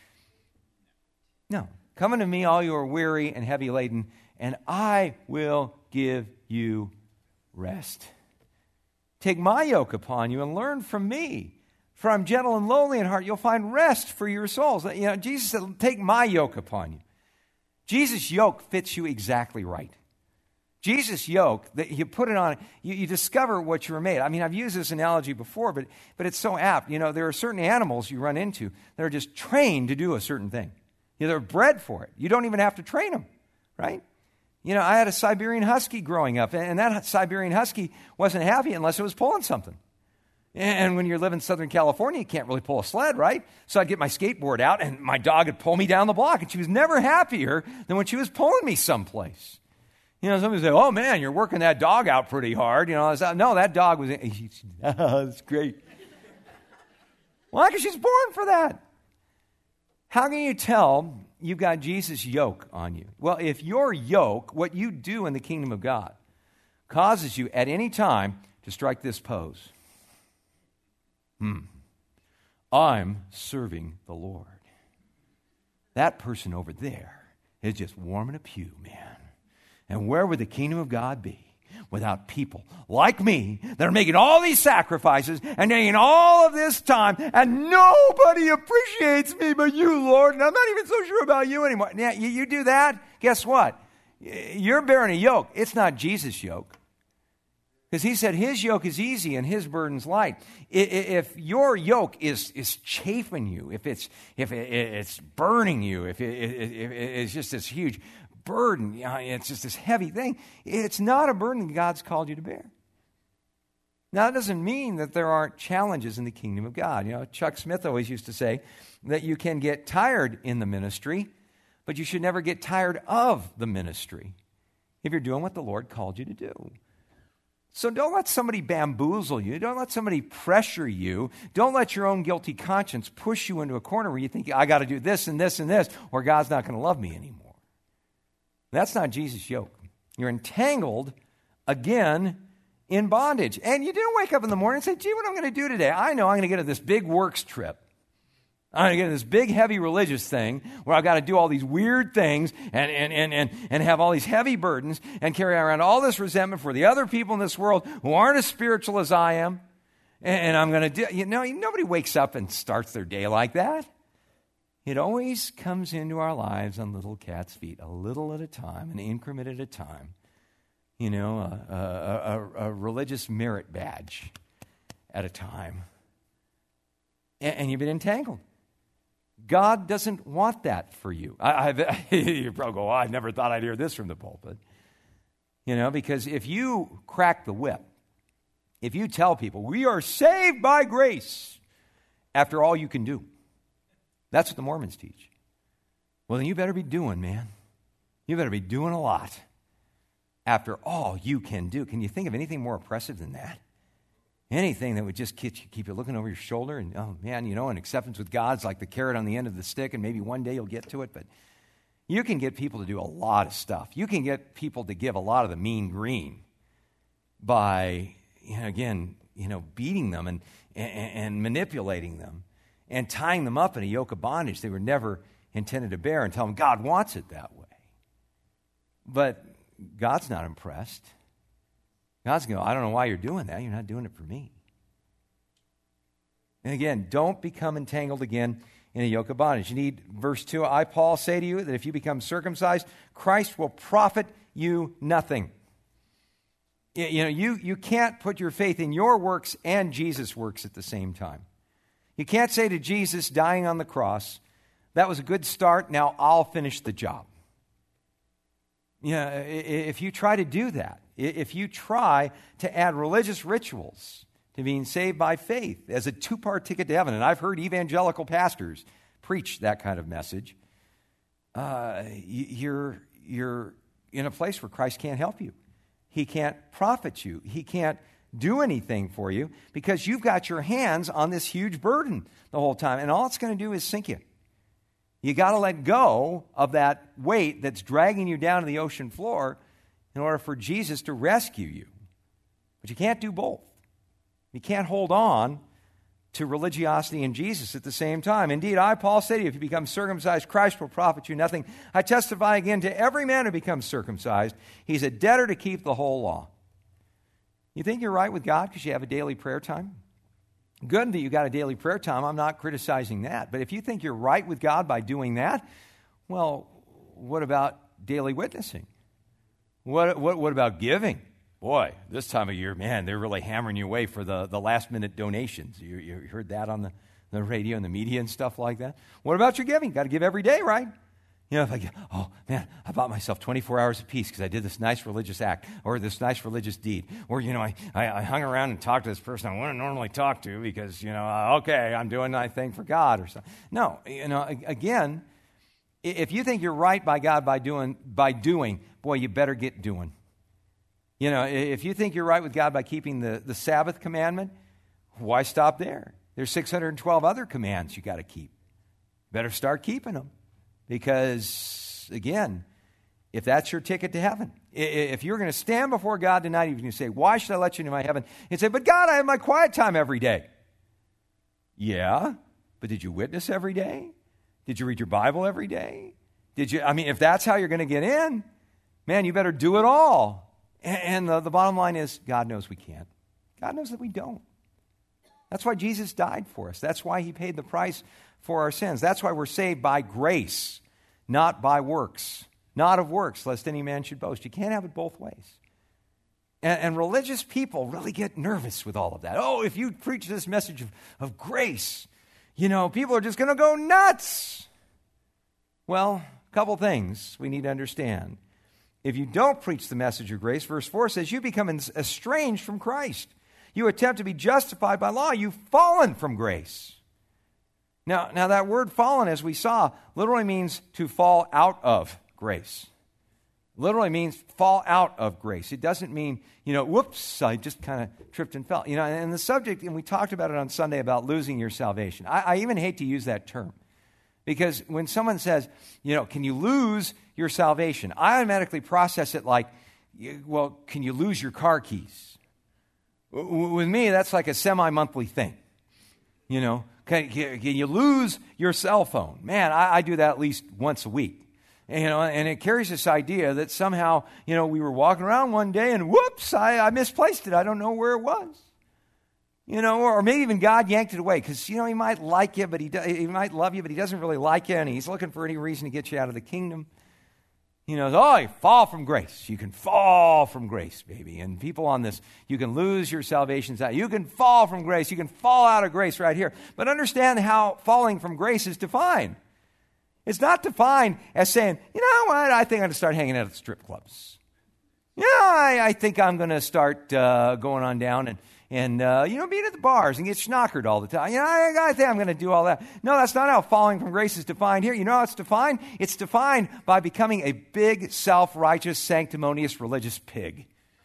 No. Come unto me, all you are weary and heavy laden, and I will give you rest. Take my yoke upon you and learn from me. For I'm gentle and lowly in heart, you'll find rest for your souls. Jesus said, take my yoke upon you. Jesus' yoke fits you exactly right. Jesus' yoke, that you put it on, you discover what you were made. I mean, I've used this analogy before, but it's so apt. There are certain animals you run into that are just trained to do a certain thing. They're bred for it. You don't even have to train them, right? I had a Siberian Husky growing up, and that Siberian Husky wasn't happy unless it was pulling something. And when you live in Southern California, you can't really pull a sled, right? So I'd get my skateboard out, and my dog would pull me down the block, and she was never happier than when she was pulling me someplace. Somebody say, oh, man, you're working that dog out pretty hard. No, that dog was, that's great. Why? Because she's born for that. How can you tell you've got Jesus' yoke on you? Well, if your yoke, what you do in the kingdom of God, causes you at any time to strike this pose. I'm serving the Lord. That person over there is just warming a pew, man. And where would the kingdom of God be without people like me that are making all these sacrifices and taking all of this time, and nobody appreciates me but you, Lord, and I'm not even so sure about you anymore. Now, you do that, guess what? You're bearing a yoke. It's not Jesus' yoke. Because he said his yoke is easy and his burden's light. If your yoke is chafing you, if it's burning you, if it's just this huge burden, it's just this heavy thing, it's not a burden that God's called you to bear. Now, that doesn't mean that there aren't challenges in the kingdom of God. Chuck Smith always used to say that you can get tired in the ministry, but you should never get tired of the ministry if you're doing what the Lord called you to do. So don't let somebody bamboozle you. Don't let somebody pressure you. Don't let your own guilty conscience push you into a corner where you think, I got to do this and this and this, or God's not going to love me anymore. That's not Jesus' yoke. You're entangled again in bondage. And you didn't wake up in the morning and say, gee, what am I going to do today? I know I'm going to get on this big works trip. I'm going to get in this big, heavy religious thing where I've got to do all these weird things and have all these heavy burdens and carry around all this resentment for the other people in this world who aren't as spiritual as I am. And I'm going to do, nobody wakes up and starts their day like that. It always comes into our lives on little cat's feet, a little at a time, an increment at a time. A religious merit badge at a time. And you've been entangled. God doesn't want that for you. You probably go, I never thought I'd hear this from the pulpit. Because if you crack the whip, if you tell people, we are saved by grace, after all you can do, that's what the Mormons teach. Well, then you better be doing, man. You better be doing a lot after all you can do. Can you think of anything more oppressive than that? Anything that would just keep you looking over your shoulder and, oh man, an acceptance with God's like the carrot on the end of the stick, and maybe one day you'll get to it. But you can get people to do a lot of stuff. You can get people to give a lot of the mean green by, beating them and manipulating them and tying them up in a yoke of bondage they were never intended to bear, and tell them God wants it that way. But God's not impressed. God's going, I don't know why you're doing that. You're not doing it for me. And again, don't become entangled again in a yoke of bondage. You need, verse 2, I, Paul, say to you that if you become circumcised, Christ will profit you nothing. You can't put your faith in your works and Jesus' works at the same time. You can't say to Jesus dying on the cross, that was a good start, now I'll finish the job. If you try to do that, if you try to add religious rituals to being saved by faith as a two-part ticket to heaven, and I've heard evangelical pastors preach that kind of message, you're in a place where Christ can't help you. He can't profit you. He can't do anything for you because you've got your hands on this huge burden the whole time, and all it's going to do is sink you. You got to let go of that weight that's dragging you down to the ocean floor in order for Jesus to rescue you. But you can't do both. You can't hold on to religiosity and Jesus at the same time. Indeed, I, Paul, say to you, if you become circumcised, Christ will profit you nothing. I testify again to every man who becomes circumcised, he's a debtor to keep the whole law. You think you're right with God because you have a daily prayer time? Good that you got a daily prayer time. I'm not criticizing that. But if you think you're right with God by doing that, well, what about daily witnessing? What about giving? Boy, this time of year, man, they're really hammering you away for the last-minute donations. You heard that on the radio and the media and stuff like that? What about your giving? Got to give every day, right? If I get, oh, man, I bought myself 24 hours of peace because I did this nice religious act or this nice religious deed. Or, I hung around and talked to this person I wouldn't normally talk to because, okay, I'm doing my thing for God or something. No, again, if you think you're right by God by doing, boy, you better get doing. If you think you're right with God by keeping the Sabbath commandment, why stop there? There's 612 other commands you got to keep. Better start keeping them. Because, again, if that's your ticket to heaven, if you're going to stand before God tonight, you're going to say, why should I let you into my heaven? And say, but God, I have my quiet time every day. Yeah, but did you witness every day? Did you read your Bible every day? If that's how you're going to get in, man, you better do it all. And the bottom line is, God knows we can't. God knows that we don't. That's why Jesus died for us. That's why he paid the price for our sins. That's why we're saved by grace, not by works. Not of works, lest any man should boast. You can't have it both ways. And religious people really get nervous with all of that. Oh, if you preach this message of grace, people are just going to go nuts. Well, a couple things we need to understand. If you don't preach the message of grace, verse 4 says, you become estranged from Christ. You attempt to be justified by law. You've fallen from grace. Now that word fallen, as we saw, literally means to fall out of grace. Literally means fall out of grace. It doesn't mean, whoops, I just kind of tripped and fell. And the subject, and we talked about it on Sunday about losing your salvation. I even hate to use that term. Because when someone says, can you lose your salvation? I automatically process it like, well, can you lose your car keys? With me, that's like a semi-monthly thing. Can you lose your cell phone? Man, I do that at least once a week. And it carries this idea that somehow, we were walking around one day and whoops, I misplaced it. I don't know where it was. Or maybe even God yanked it away because, he might like you, but he might love you, but he doesn't really like you, and he's looking for any reason to get you out of the kingdom. You fall from grace. You can fall from grace, baby. And people on this, you can lose your salvation. You can fall from grace. You can fall out of grace right here. But understand how falling from grace is defined. It's not defined as saying, you know what, I think I'm going to start hanging out at the strip clubs. I think I'm going to start going on down and being at the bars and get schnockered all the time. I think I'm going to do all that. No, that's not how falling from grace is defined here. You know how it's defined? It's defined by becoming a big, self-righteous, sanctimonious, religious pig.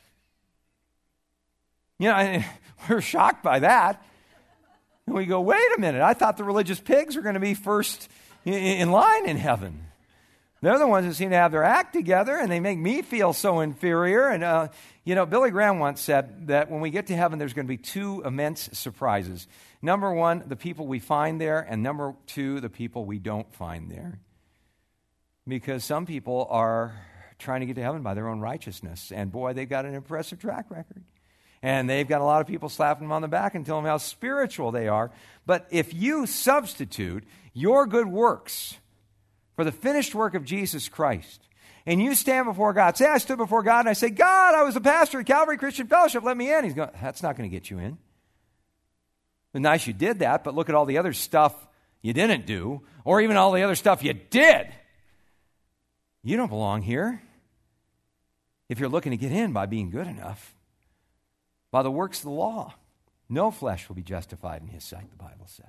We're shocked by that. And we go, wait a minute, I thought the religious pigs were going to be first in line in heaven. They're the ones that seem to have their act together, and they make me feel so inferior. And, Billy Graham once said that when we get to heaven, there's going to be two immense surprises. Number one, the people we find there, and number two, the people we don't find there. Because some people are trying to get to heaven by their own righteousness, and boy, they've got an impressive track record. And they've got a lot of people slapping them on the back and telling them how spiritual they are. But if you substitute your good works for the finished work of Jesus Christ, and you stand before God, say, I stood before God and I say, God, I was a pastor at Calvary Christian Fellowship, let me in. He's going, that's not going to get you in. It's nice you did that, but look at all the other stuff you didn't do, or even all the other stuff you did. You don't belong here if you're looking to get in by being good enough. By the works of the law, no flesh will be justified in his sight, the Bible says.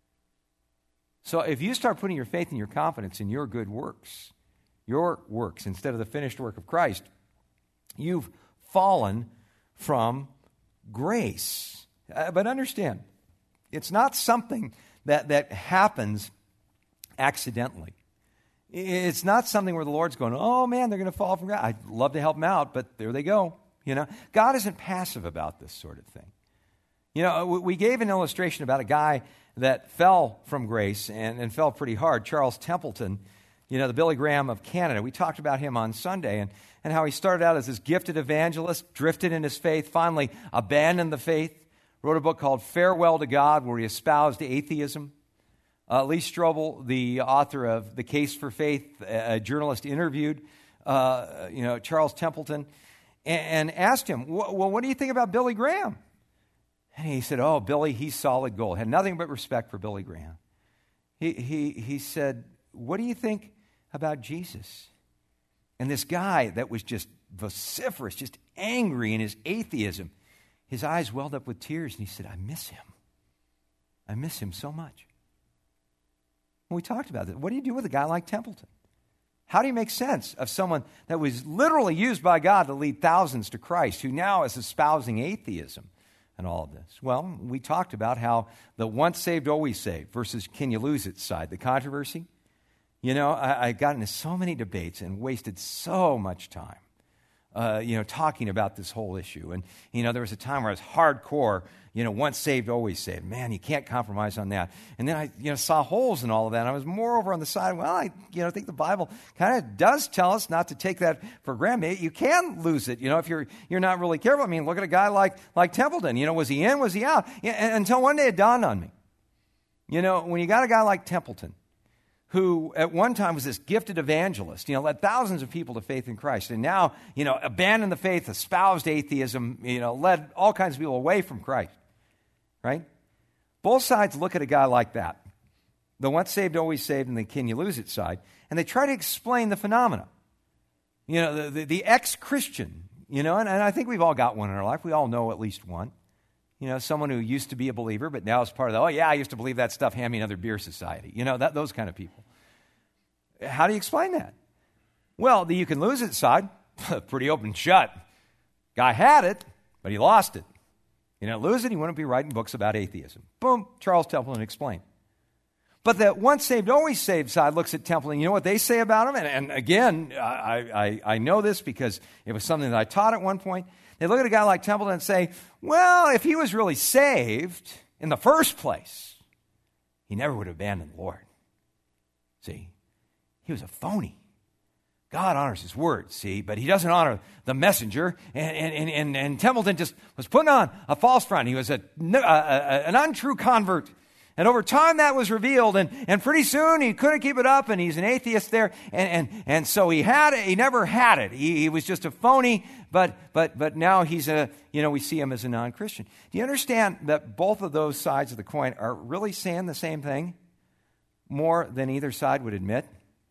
So if you start putting your faith and your confidence in your good works, instead of the finished work of Christ, you've fallen from grace. But understand, it's not something that happens accidentally. It's not something where the Lord's going, oh man, they're going to fall from grace. I'd love to help them out, but there they go. God isn't passive about this sort of thing. We gave an illustration about a guy that fell from grace and fell pretty hard, Charles Templeton, the Billy Graham of Canada. We talked about him on Sunday and how he started out as this gifted evangelist, drifted in his faith, finally abandoned the faith, wrote a book called Farewell to God, where he espoused atheism. Lee Strobel, the author of The Case for Faith, a journalist interviewed Charles Templeton and asked him, well, what do you think about Billy Graham? And he said, oh, Billy, he's solid gold. Had nothing but respect for Billy Graham. He said, what do you think about Jesus? And this guy that was just vociferous, just angry in his atheism, his eyes welled up with tears, and he said, I miss him. I miss him so much. And we talked about that. What do you do with a guy like Templeton? How do you make sense of someone that was literally used by God to lead thousands to Christ, who now is espousing atheism and all of this? Well, we talked about how the once saved, always saved versus can you lose it side, the controversy. I got into so many debates and wasted so much time, talking about this whole issue. And, there was a time where I was hardcore, once saved, always saved. Man, you can't compromise on that. And then I, saw holes in all of that. And I was more over on the side, well, I think the Bible kind of does tell us not to take that for granted. You can lose it, if you're not really careful. I mean, look at a guy like Templeton. Was he in? Was he out? Until one day it dawned on me. When you got a guy like Templeton, who at one time was this gifted evangelist, led thousands of people to faith in Christ, and now, abandoned the faith, espoused atheism, led all kinds of people away from Christ, right? Both sides look at a guy like that, the once saved, always saved, and the can you lose it side, and they try to explain the phenomena. The ex-Christian, and I think we've all got one in our life. We all know at least one. Someone who used to be a believer, but now is part of the, oh yeah, I used to believe that stuff, hand me another beer society. Those kind of people. How do you explain that? Well, the you can lose it side, pretty open shut. Guy had it, but he lost it. You didn't lose it, he wouldn't be writing books about atheism. Boom, Charles Templeton explained. But the once saved, always saved side looks at Templeton. You know what they say about him? And again, I know this because it was something that I taught at one point. They look at a guy like Templeton and say, well, if he was really saved in the first place, he never would have abandoned the Lord. See, he was a phony. God honors his word, see, but he doesn't honor the messenger. And Templeton just was putting on a false front. He was an untrue convert. And over time that was revealed, and pretty soon he couldn't keep it up, and he's an atheist there, and so he never had it. He was just a phony, but now he's we see him as a non-Christian. Do you understand that both of those sides of the coin are really saying the same thing more than either side would admit?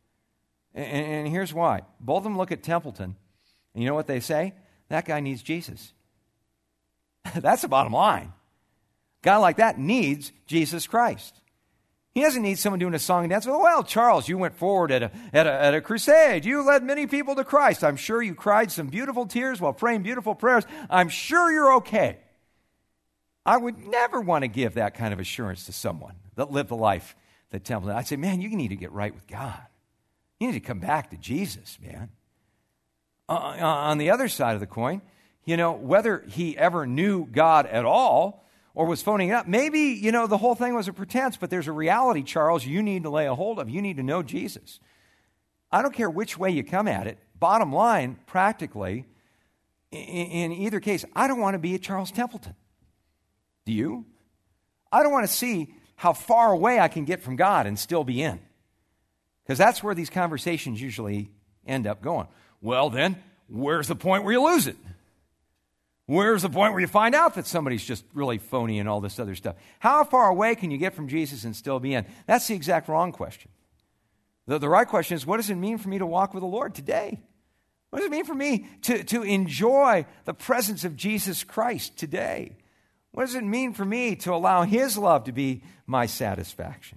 And here's why. Both of them look at Templeton, and you know what they say? That guy needs Jesus. That's the bottom line. A guy like that needs Jesus Christ. He doesn't need someone doing a song and dance. Well, Charles, you went forward at a crusade. You led many people to Christ. I'm sure you cried some beautiful tears while praying beautiful prayers. I'm sure you're okay. I would never want to give that kind of assurance to someone that lived the life that Templeton. I'd say, man, you need to get right with God. You need to come back to Jesus, man. On the other side of the coin, whether he ever knew God at all or was phoning it up, maybe, the whole thing was a pretense, but there's a reality, Charles, you need to lay a hold of. You need to know Jesus. I don't care which way you come at it. Bottom line, practically, in either case, I don't want to be a Charles Templeton. Do you? I don't want to see how far away I can get from God and still be in. Because that's where these conversations usually end up going. Well, then, where's the point where you lose it? Where's the point where you find out that somebody's just really phony and all this other stuff? How far away can you get from Jesus and still be in? That's the exact wrong question. The right question is, what does it mean for me to walk with the Lord today? What does it mean for me to enjoy the presence of Jesus Christ today? What does it mean for me to allow His love to be my satisfaction?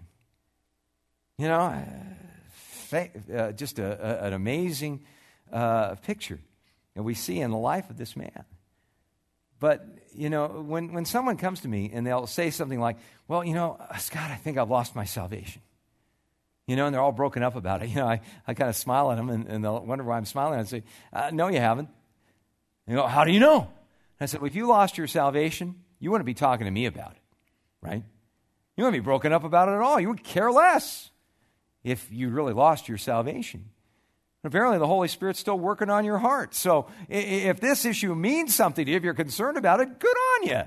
Just an amazing picture that we see in the life of this man. But, when someone comes to me and they'll say something like, well, Scott, I think I've lost my salvation. And they're all broken up about it. I kind of smile at them and they'll wonder why I'm smiling. I'd say, no, you haven't. How do you know? And I said, well, if you lost your salvation, you wouldn't be talking to me about it, right? You wouldn't be broken up about it at all. You would care less if you really lost your salvation. Apparently, the Holy Spirit's still working on your heart. So if this issue means something to you, if you're concerned about it, good on you.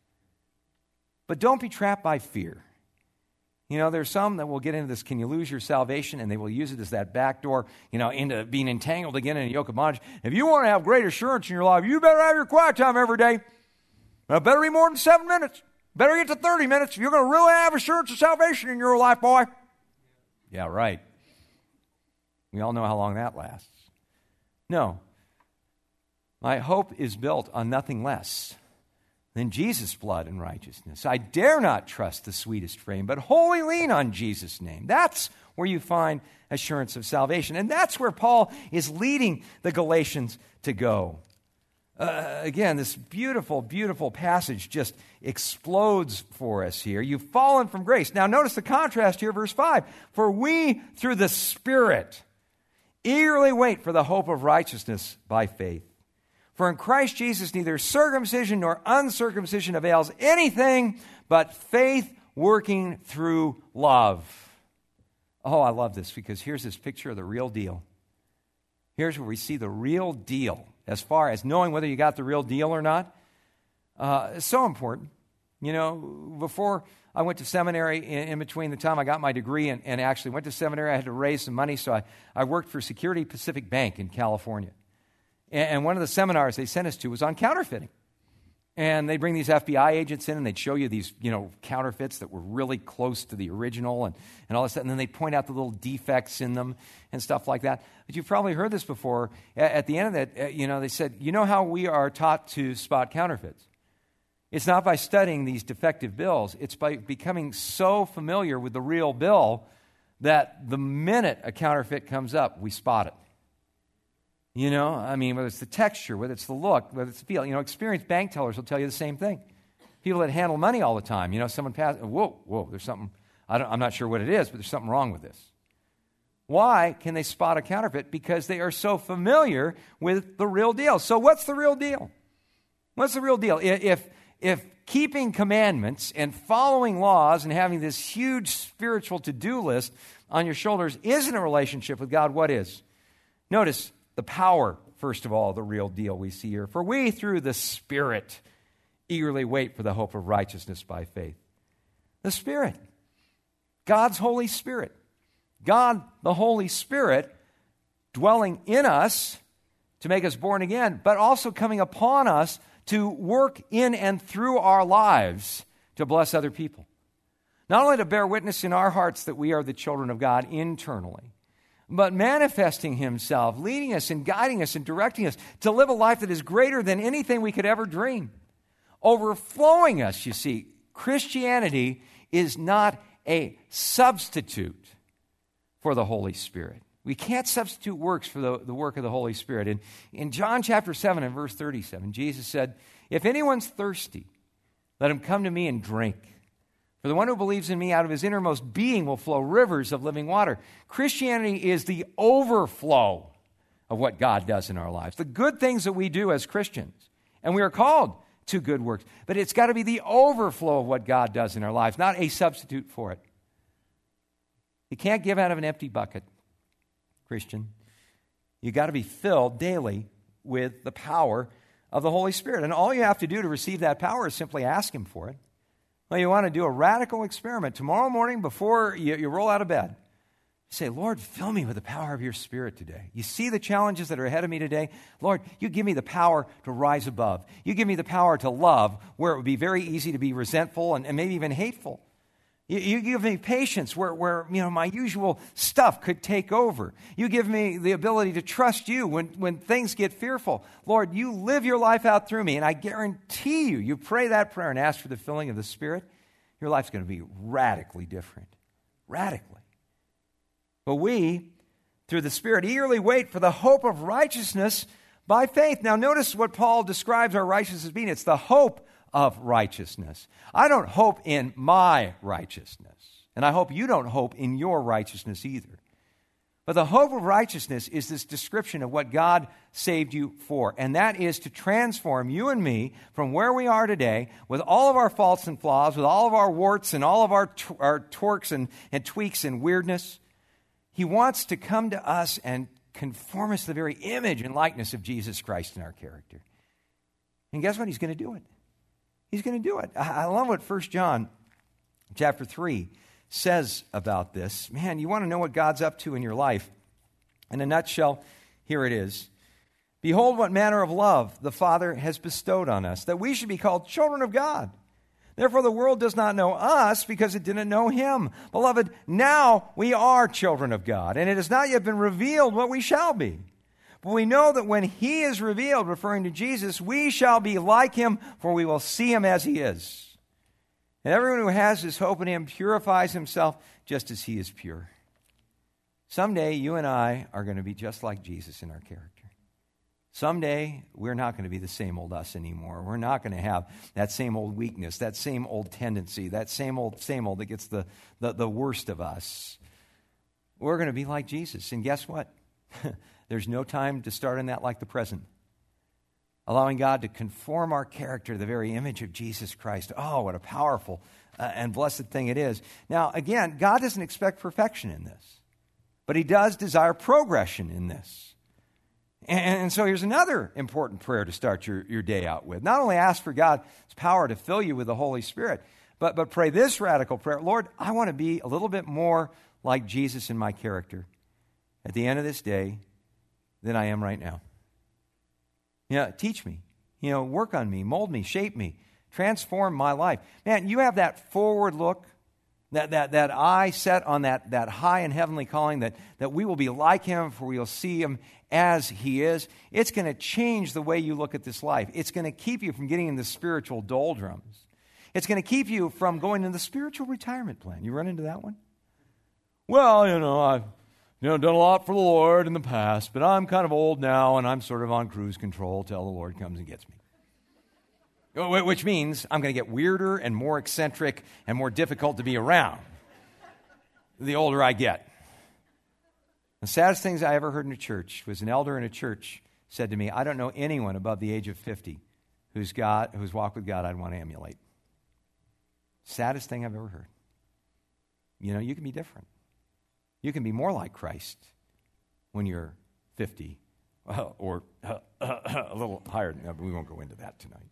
But don't be trapped by fear. There's some that will get into this, can you lose your salvation? And they will use it as that back door, into being entangled again in a yoke of bondage. If you want to have great assurance in your life, you better have your quiet time every day. It better be more than 7 minutes. Better get to 30 minutes if you're going to really have assurance of salvation in your life, boy. Yeah, right. We all know how long that lasts. No. My hope is built on nothing less than Jesus' blood and righteousness. I dare not trust the sweetest frame, but wholly lean on Jesus' name. That's where you find assurance of salvation. And that's where Paul is leading the Galatians to go. Again, this beautiful, beautiful passage just explodes for us here. You've fallen from grace. Now, notice the contrast here, verse 5. For we, through the Spirit, eagerly wait for the hope of righteousness by faith. For in Christ Jesus, neither circumcision nor uncircumcision avails anything, but faith working through love. Oh, I love this, because here's this picture of the real deal. Here's where we see the real deal. As far as knowing whether you got the real deal or not, it's so important. Before I went to seminary, in between the time I got my degree and actually went to seminary, I had to raise some money, so I worked for Security Pacific Bank in California. And one of the seminars they sent us to was on counterfeiting. And they'd bring these FBI agents in, and they'd show you these, counterfeits that were really close to the original and all this stuff. And then they'd point out the little defects in them and stuff like that. But you've probably heard this before. At the end of that, they said, how we are taught to spot counterfeits? It's not by studying these defective bills. It's by becoming so familiar with the real bill that the minute a counterfeit comes up, we spot it. Whether it's the texture, whether it's the look, whether it's the feel. Experienced bank tellers will tell you the same thing. People that handle money all the time, someone passes, whoa, there's something, I'm not sure what it is, but there's something wrong with this. Why can they spot a counterfeit? Because they are so familiar with the real deal. So what's the real deal? What's the real deal? If keeping commandments and following laws and having this huge spiritual to-do list on your shoulders isn't a relationship with God, what is? Notice the power, first of all, the real deal we see here. For we, through the Spirit, eagerly wait for the hope of righteousness by faith. The Spirit. God's Holy Spirit. God, the Holy Spirit, dwelling in us to make us born again, but also coming upon us to work in and through our lives to bless other people. Not only to bear witness in our hearts that we are the children of God internally, but manifesting Himself, leading us and guiding us and directing us to live a life that is greater than anything we could ever dream. overflowing us, you see. Christianity is not a substitute for the Holy Spirit. We can't substitute works for the work of the Holy Spirit. And in John chapter 7 and verse 37, Jesus said, "If anyone's thirsty, let him come to me and drink. For the one who believes in me, out of his innermost being will flow rivers of living water." Christianity is the overflow of what God does in our lives, the good things that we do as Christians. And we are called to good works. But it's got to be the overflow of what God does in our lives, not a substitute for it. You can't give out of an empty bucket, Christian. You got to be filled daily with the power of the Holy Spirit. And all you have to do to receive that power is simply ask Him for it. Well, you want to do a radical experiment. Tomorrow morning, before you roll out of bed, say, "Lord, fill me with the power of your Spirit today. You see the challenges that are ahead of me today? Lord, you give me the power to rise above. You give me the power to love where it would be very easy to be resentful and maybe even hateful. You give me patience where my usual stuff could take over. You give me the ability to trust you when things get fearful. Lord, you live your life out through me, and I guarantee you pray that prayer and ask for the filling of the Spirit, your life's going to be radically different. Radically. But we, through the Spirit, eagerly wait for the hope of righteousness by faith. Now notice what Paul describes our righteousness as being. It's the hope of righteousness. I don't hope in my righteousness, and I hope you don't hope in your righteousness either. But the hope of righteousness is this description of what God saved you for, and that is to transform you and me from where we are today with all of our faults and flaws, with all of our warts and all of our twerks and tweaks and weirdness. He wants to come to us and conform us to the very image and likeness of Jesus Christ in our character. And guess what? He's going to do it. He's going to do it. I love what 1 John chapter 3 says about this. Man, you want to know what God's up to in your life. In a nutshell, here it is. "Behold what manner of love the Father has bestowed on us, that we should be called children of God. Therefore the world does not know us because it didn't know Him. Beloved, now we are children of God, and it has not yet been revealed what we shall be. But we know that when He is revealed," referring to Jesus, "we shall be like Him, for we will see Him as He is. And everyone who has this hope in Him purifies himself just as He is pure." Someday, you and I are going to be just like Jesus in our character. Someday, we're not going to be the same old us anymore. We're not going to have that same old weakness, that same old tendency, that same old that gets the worst of us. We're going to be like Jesus. And guess what? There's no time to start in that like the present. Allowing God to conform our character to the very image of Jesus Christ. Oh, what a powerful and blessed thing it is. Now, again, God doesn't expect perfection in this, but He does desire progression in this. And so here's another important prayer to start your day out with. Not only ask for God's power to fill you with the Holy Spirit, but pray this radical prayer. "Lord, I want to be a little bit more like Jesus in my character at the end of this day than I am right now. Teach me, work on me, mold me, shape me, transform my life." Man, you have that forward look, that eye set on that high and heavenly calling, that we will be like Him, for we will see Him as He is. It's going to change the way you look at this life. It's going to keep you from getting in the spiritual doldrums. It's going to keep you from going into the spiritual retirement plan. You run into that one? "Well, I've done a lot for the Lord in the past, but I'm kind of old now, and I'm sort of on cruise control till the Lord comes and gets me." Which means I'm going to get weirder and more eccentric and more difficult to be around the older I get. The saddest things I ever heard in a church was an elder in a church said to me, "I don't know anyone above the age of 50 who's walked with God I'd want to emulate." Saddest thing I've ever heard. You can be different. You can be more like Christ when you're 50 or a little higher than that, but we won't go into that tonight.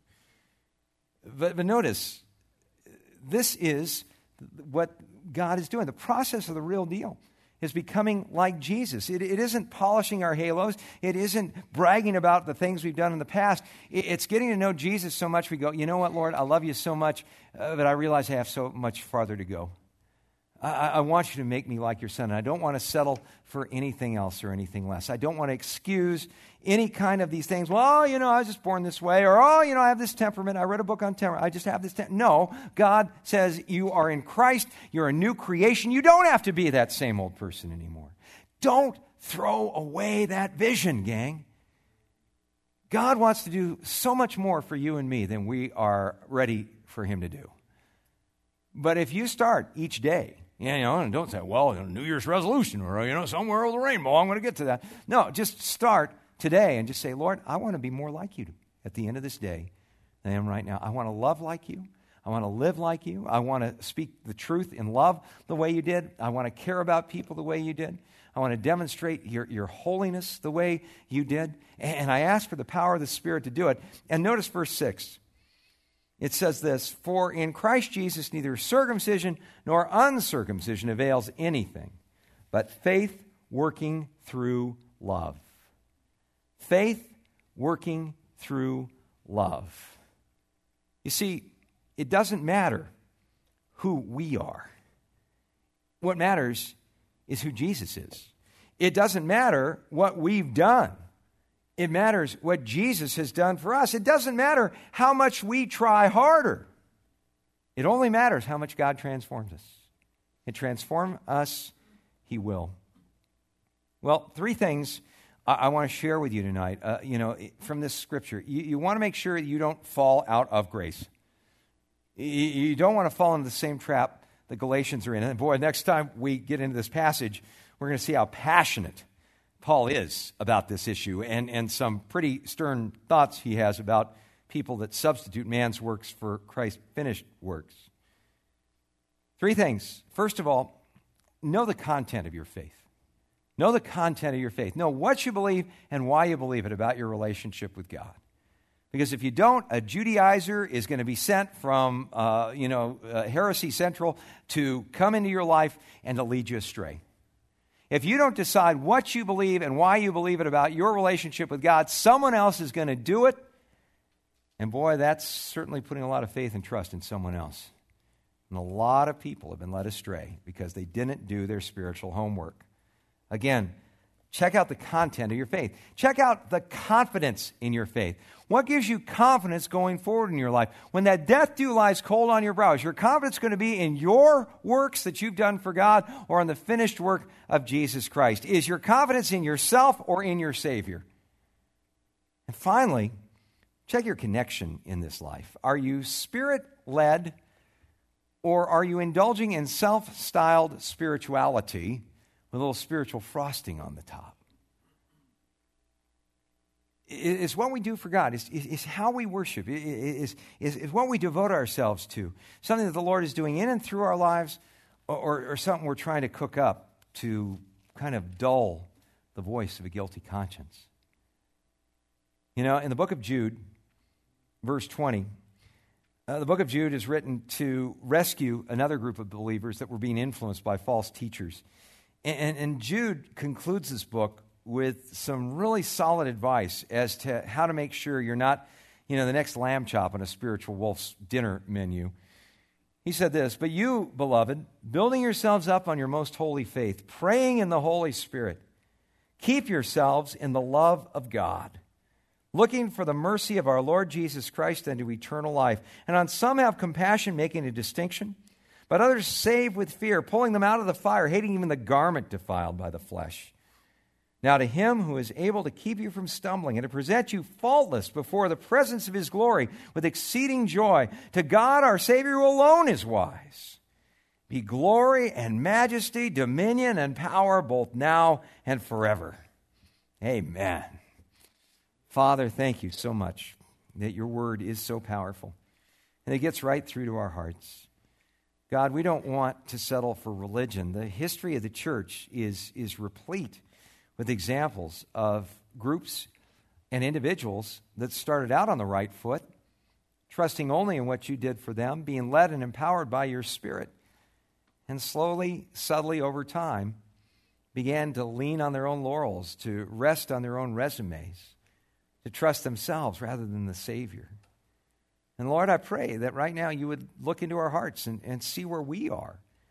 But notice, this is what God is doing. The process of the real deal is becoming like Jesus. It isn't polishing our halos. It isn't bragging about the things we've done in the past. It's getting to know Jesus so much we go, "You know what, Lord, I love you so much, but I realize I have so much farther to go. I want you to make me like your Son. And I don't want to settle for anything else or anything less. I don't want to excuse any kind of these things. Well, I was just born this way. Or, I have this temperament. I read a book on temperament. I just have this No, God says you are in Christ. You're a new creation. You don't have to be that same old person anymore. Don't throw away that vision, gang. God wants to do so much more for you and me than we are ready for him to do. But if you start each day, and don't say, New Year's resolution, or, somewhere over the rainbow, I'm going to get to that. No, just start today and just say, Lord, I want to be more like you at the end of this day than I am right now. I want to love like you. I want to live like you. I want to speak the truth in love the way you did. I want to care about people the way you did. I want to demonstrate your holiness the way you did. And I ask for the power of the Spirit to do it. And notice verse 6. It says this, for in Christ Jesus neither circumcision nor uncircumcision avails anything, but faith working through love. Faith working through love. You see, it doesn't matter who we are. What matters is who Jesus is. It doesn't matter what we've done. It matters what Jesus has done for us. It doesn't matter how much we try harder. It only matters how much God transforms us. And transform us, he will. Well, 3 things I want to share with you tonight, from this scripture. You want to make sure you don't fall out of grace. You don't want to fall into the same trap the Galatians are in. And boy, next time we get into this passage, we're going to see how passionate Paul is about this issue and some pretty stern thoughts he has about people that substitute man's works for Christ's finished works. 3 things. First of all, know the content of your faith. Know the content of your faith. Know what you believe and why you believe it about your relationship with God. Because if you don't, a Judaizer is going to be sent from, Heresy Central to come into your life and to lead you astray. If you don't decide what you believe and why you believe it about your relationship with God, someone else is going to do it. And boy, that's certainly putting a lot of faith and trust in someone else. And a lot of people have been led astray because they didn't do their spiritual homework. Again, check out the content of your faith. Check out the confidence in your faith. What gives you confidence going forward in your life? When that death dew lies cold on your brow, is your confidence going to be in your works that you've done for God or in the finished work of Jesus Christ? Is your confidence in yourself or in your Savior? And finally, check your connection in this life. Are you Spirit-led or are you indulging in self-styled spirituality with a little spiritual frosting on the top? It's what we do for God. It's how we worship. It's what we devote ourselves to. Something that the Lord is doing in and through our lives, or something we're trying to cook up to kind of dull the voice of a guilty conscience. In the book of Jude, verse 20, the book of Jude is written to rescue another group of believers that were being influenced by false teachers. And Jude concludes this book with some really solid advice as to how to make sure you're not, the next lamb chop on a spiritual wolf's dinner menu. He said this, but you, beloved, building yourselves up on your most holy faith, praying in the Holy Spirit, keep yourselves in the love of God, looking for the mercy of our Lord Jesus Christ unto eternal life. And on some have compassion, making a distinction, but others save with fear, pulling them out of the fire, hating even the garment defiled by the flesh. Now to him who is able to keep you from stumbling and to present you faultless before the presence of his glory with exceeding joy, to God our Savior who alone is wise, be glory and majesty, dominion and power both now and forever. Amen. Father, thank you so much that your word is so powerful and it gets right through to our hearts. God, we don't want to settle for religion. The history of the church is replete with examples of groups and individuals that started out on the right foot, trusting only in what you did for them, being led and empowered by your Spirit, and slowly, subtly over time, began to lean on their own laurels, to rest on their own resumes, to trust themselves rather than the Savior. And Lord, I pray that right now you would look into our hearts and see where we are.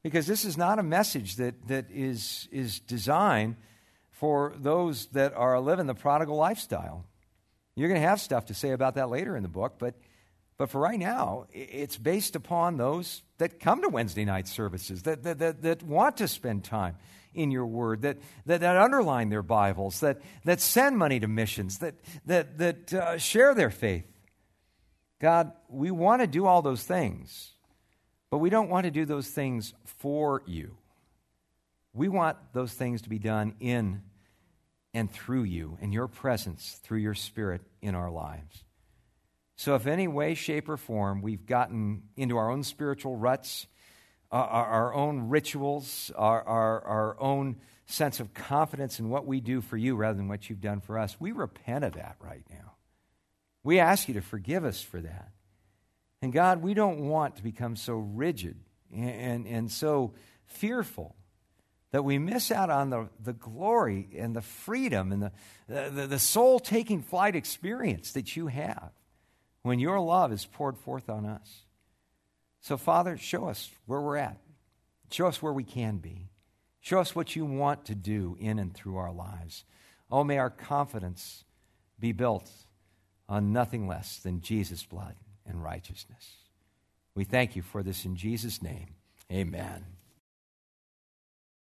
Because this is not a message that is designed for those that are living the prodigal lifestyle. You're going to have stuff to say about that later in the book, but for right now, it's based upon those that come to Wednesday night services, that want to spend time in your word, that underline their Bibles, that send money to missions, that share their faith. God, we want to do all those things, but we don't want to do those things for you. We want those things to be done in and through you, and your presence through your Spirit in our lives. So if any way, shape, or form we've gotten into our own spiritual ruts, our own rituals, our own sense of confidence in what we do for you rather than what you've done for us, we repent of that right now. We ask you to forgive us for that. And God, we don't want to become so rigid and so fearful that we miss out on the glory and the freedom and the soul-taking flight experience that you have when your love is poured forth on us. So, Father, show us where we're at. Show us where we can be. Show us what you want to do in and through our lives. Oh, may our confidence be built on nothing less than Jesus' blood and righteousness. We thank you for this in Jesus' name. Amen.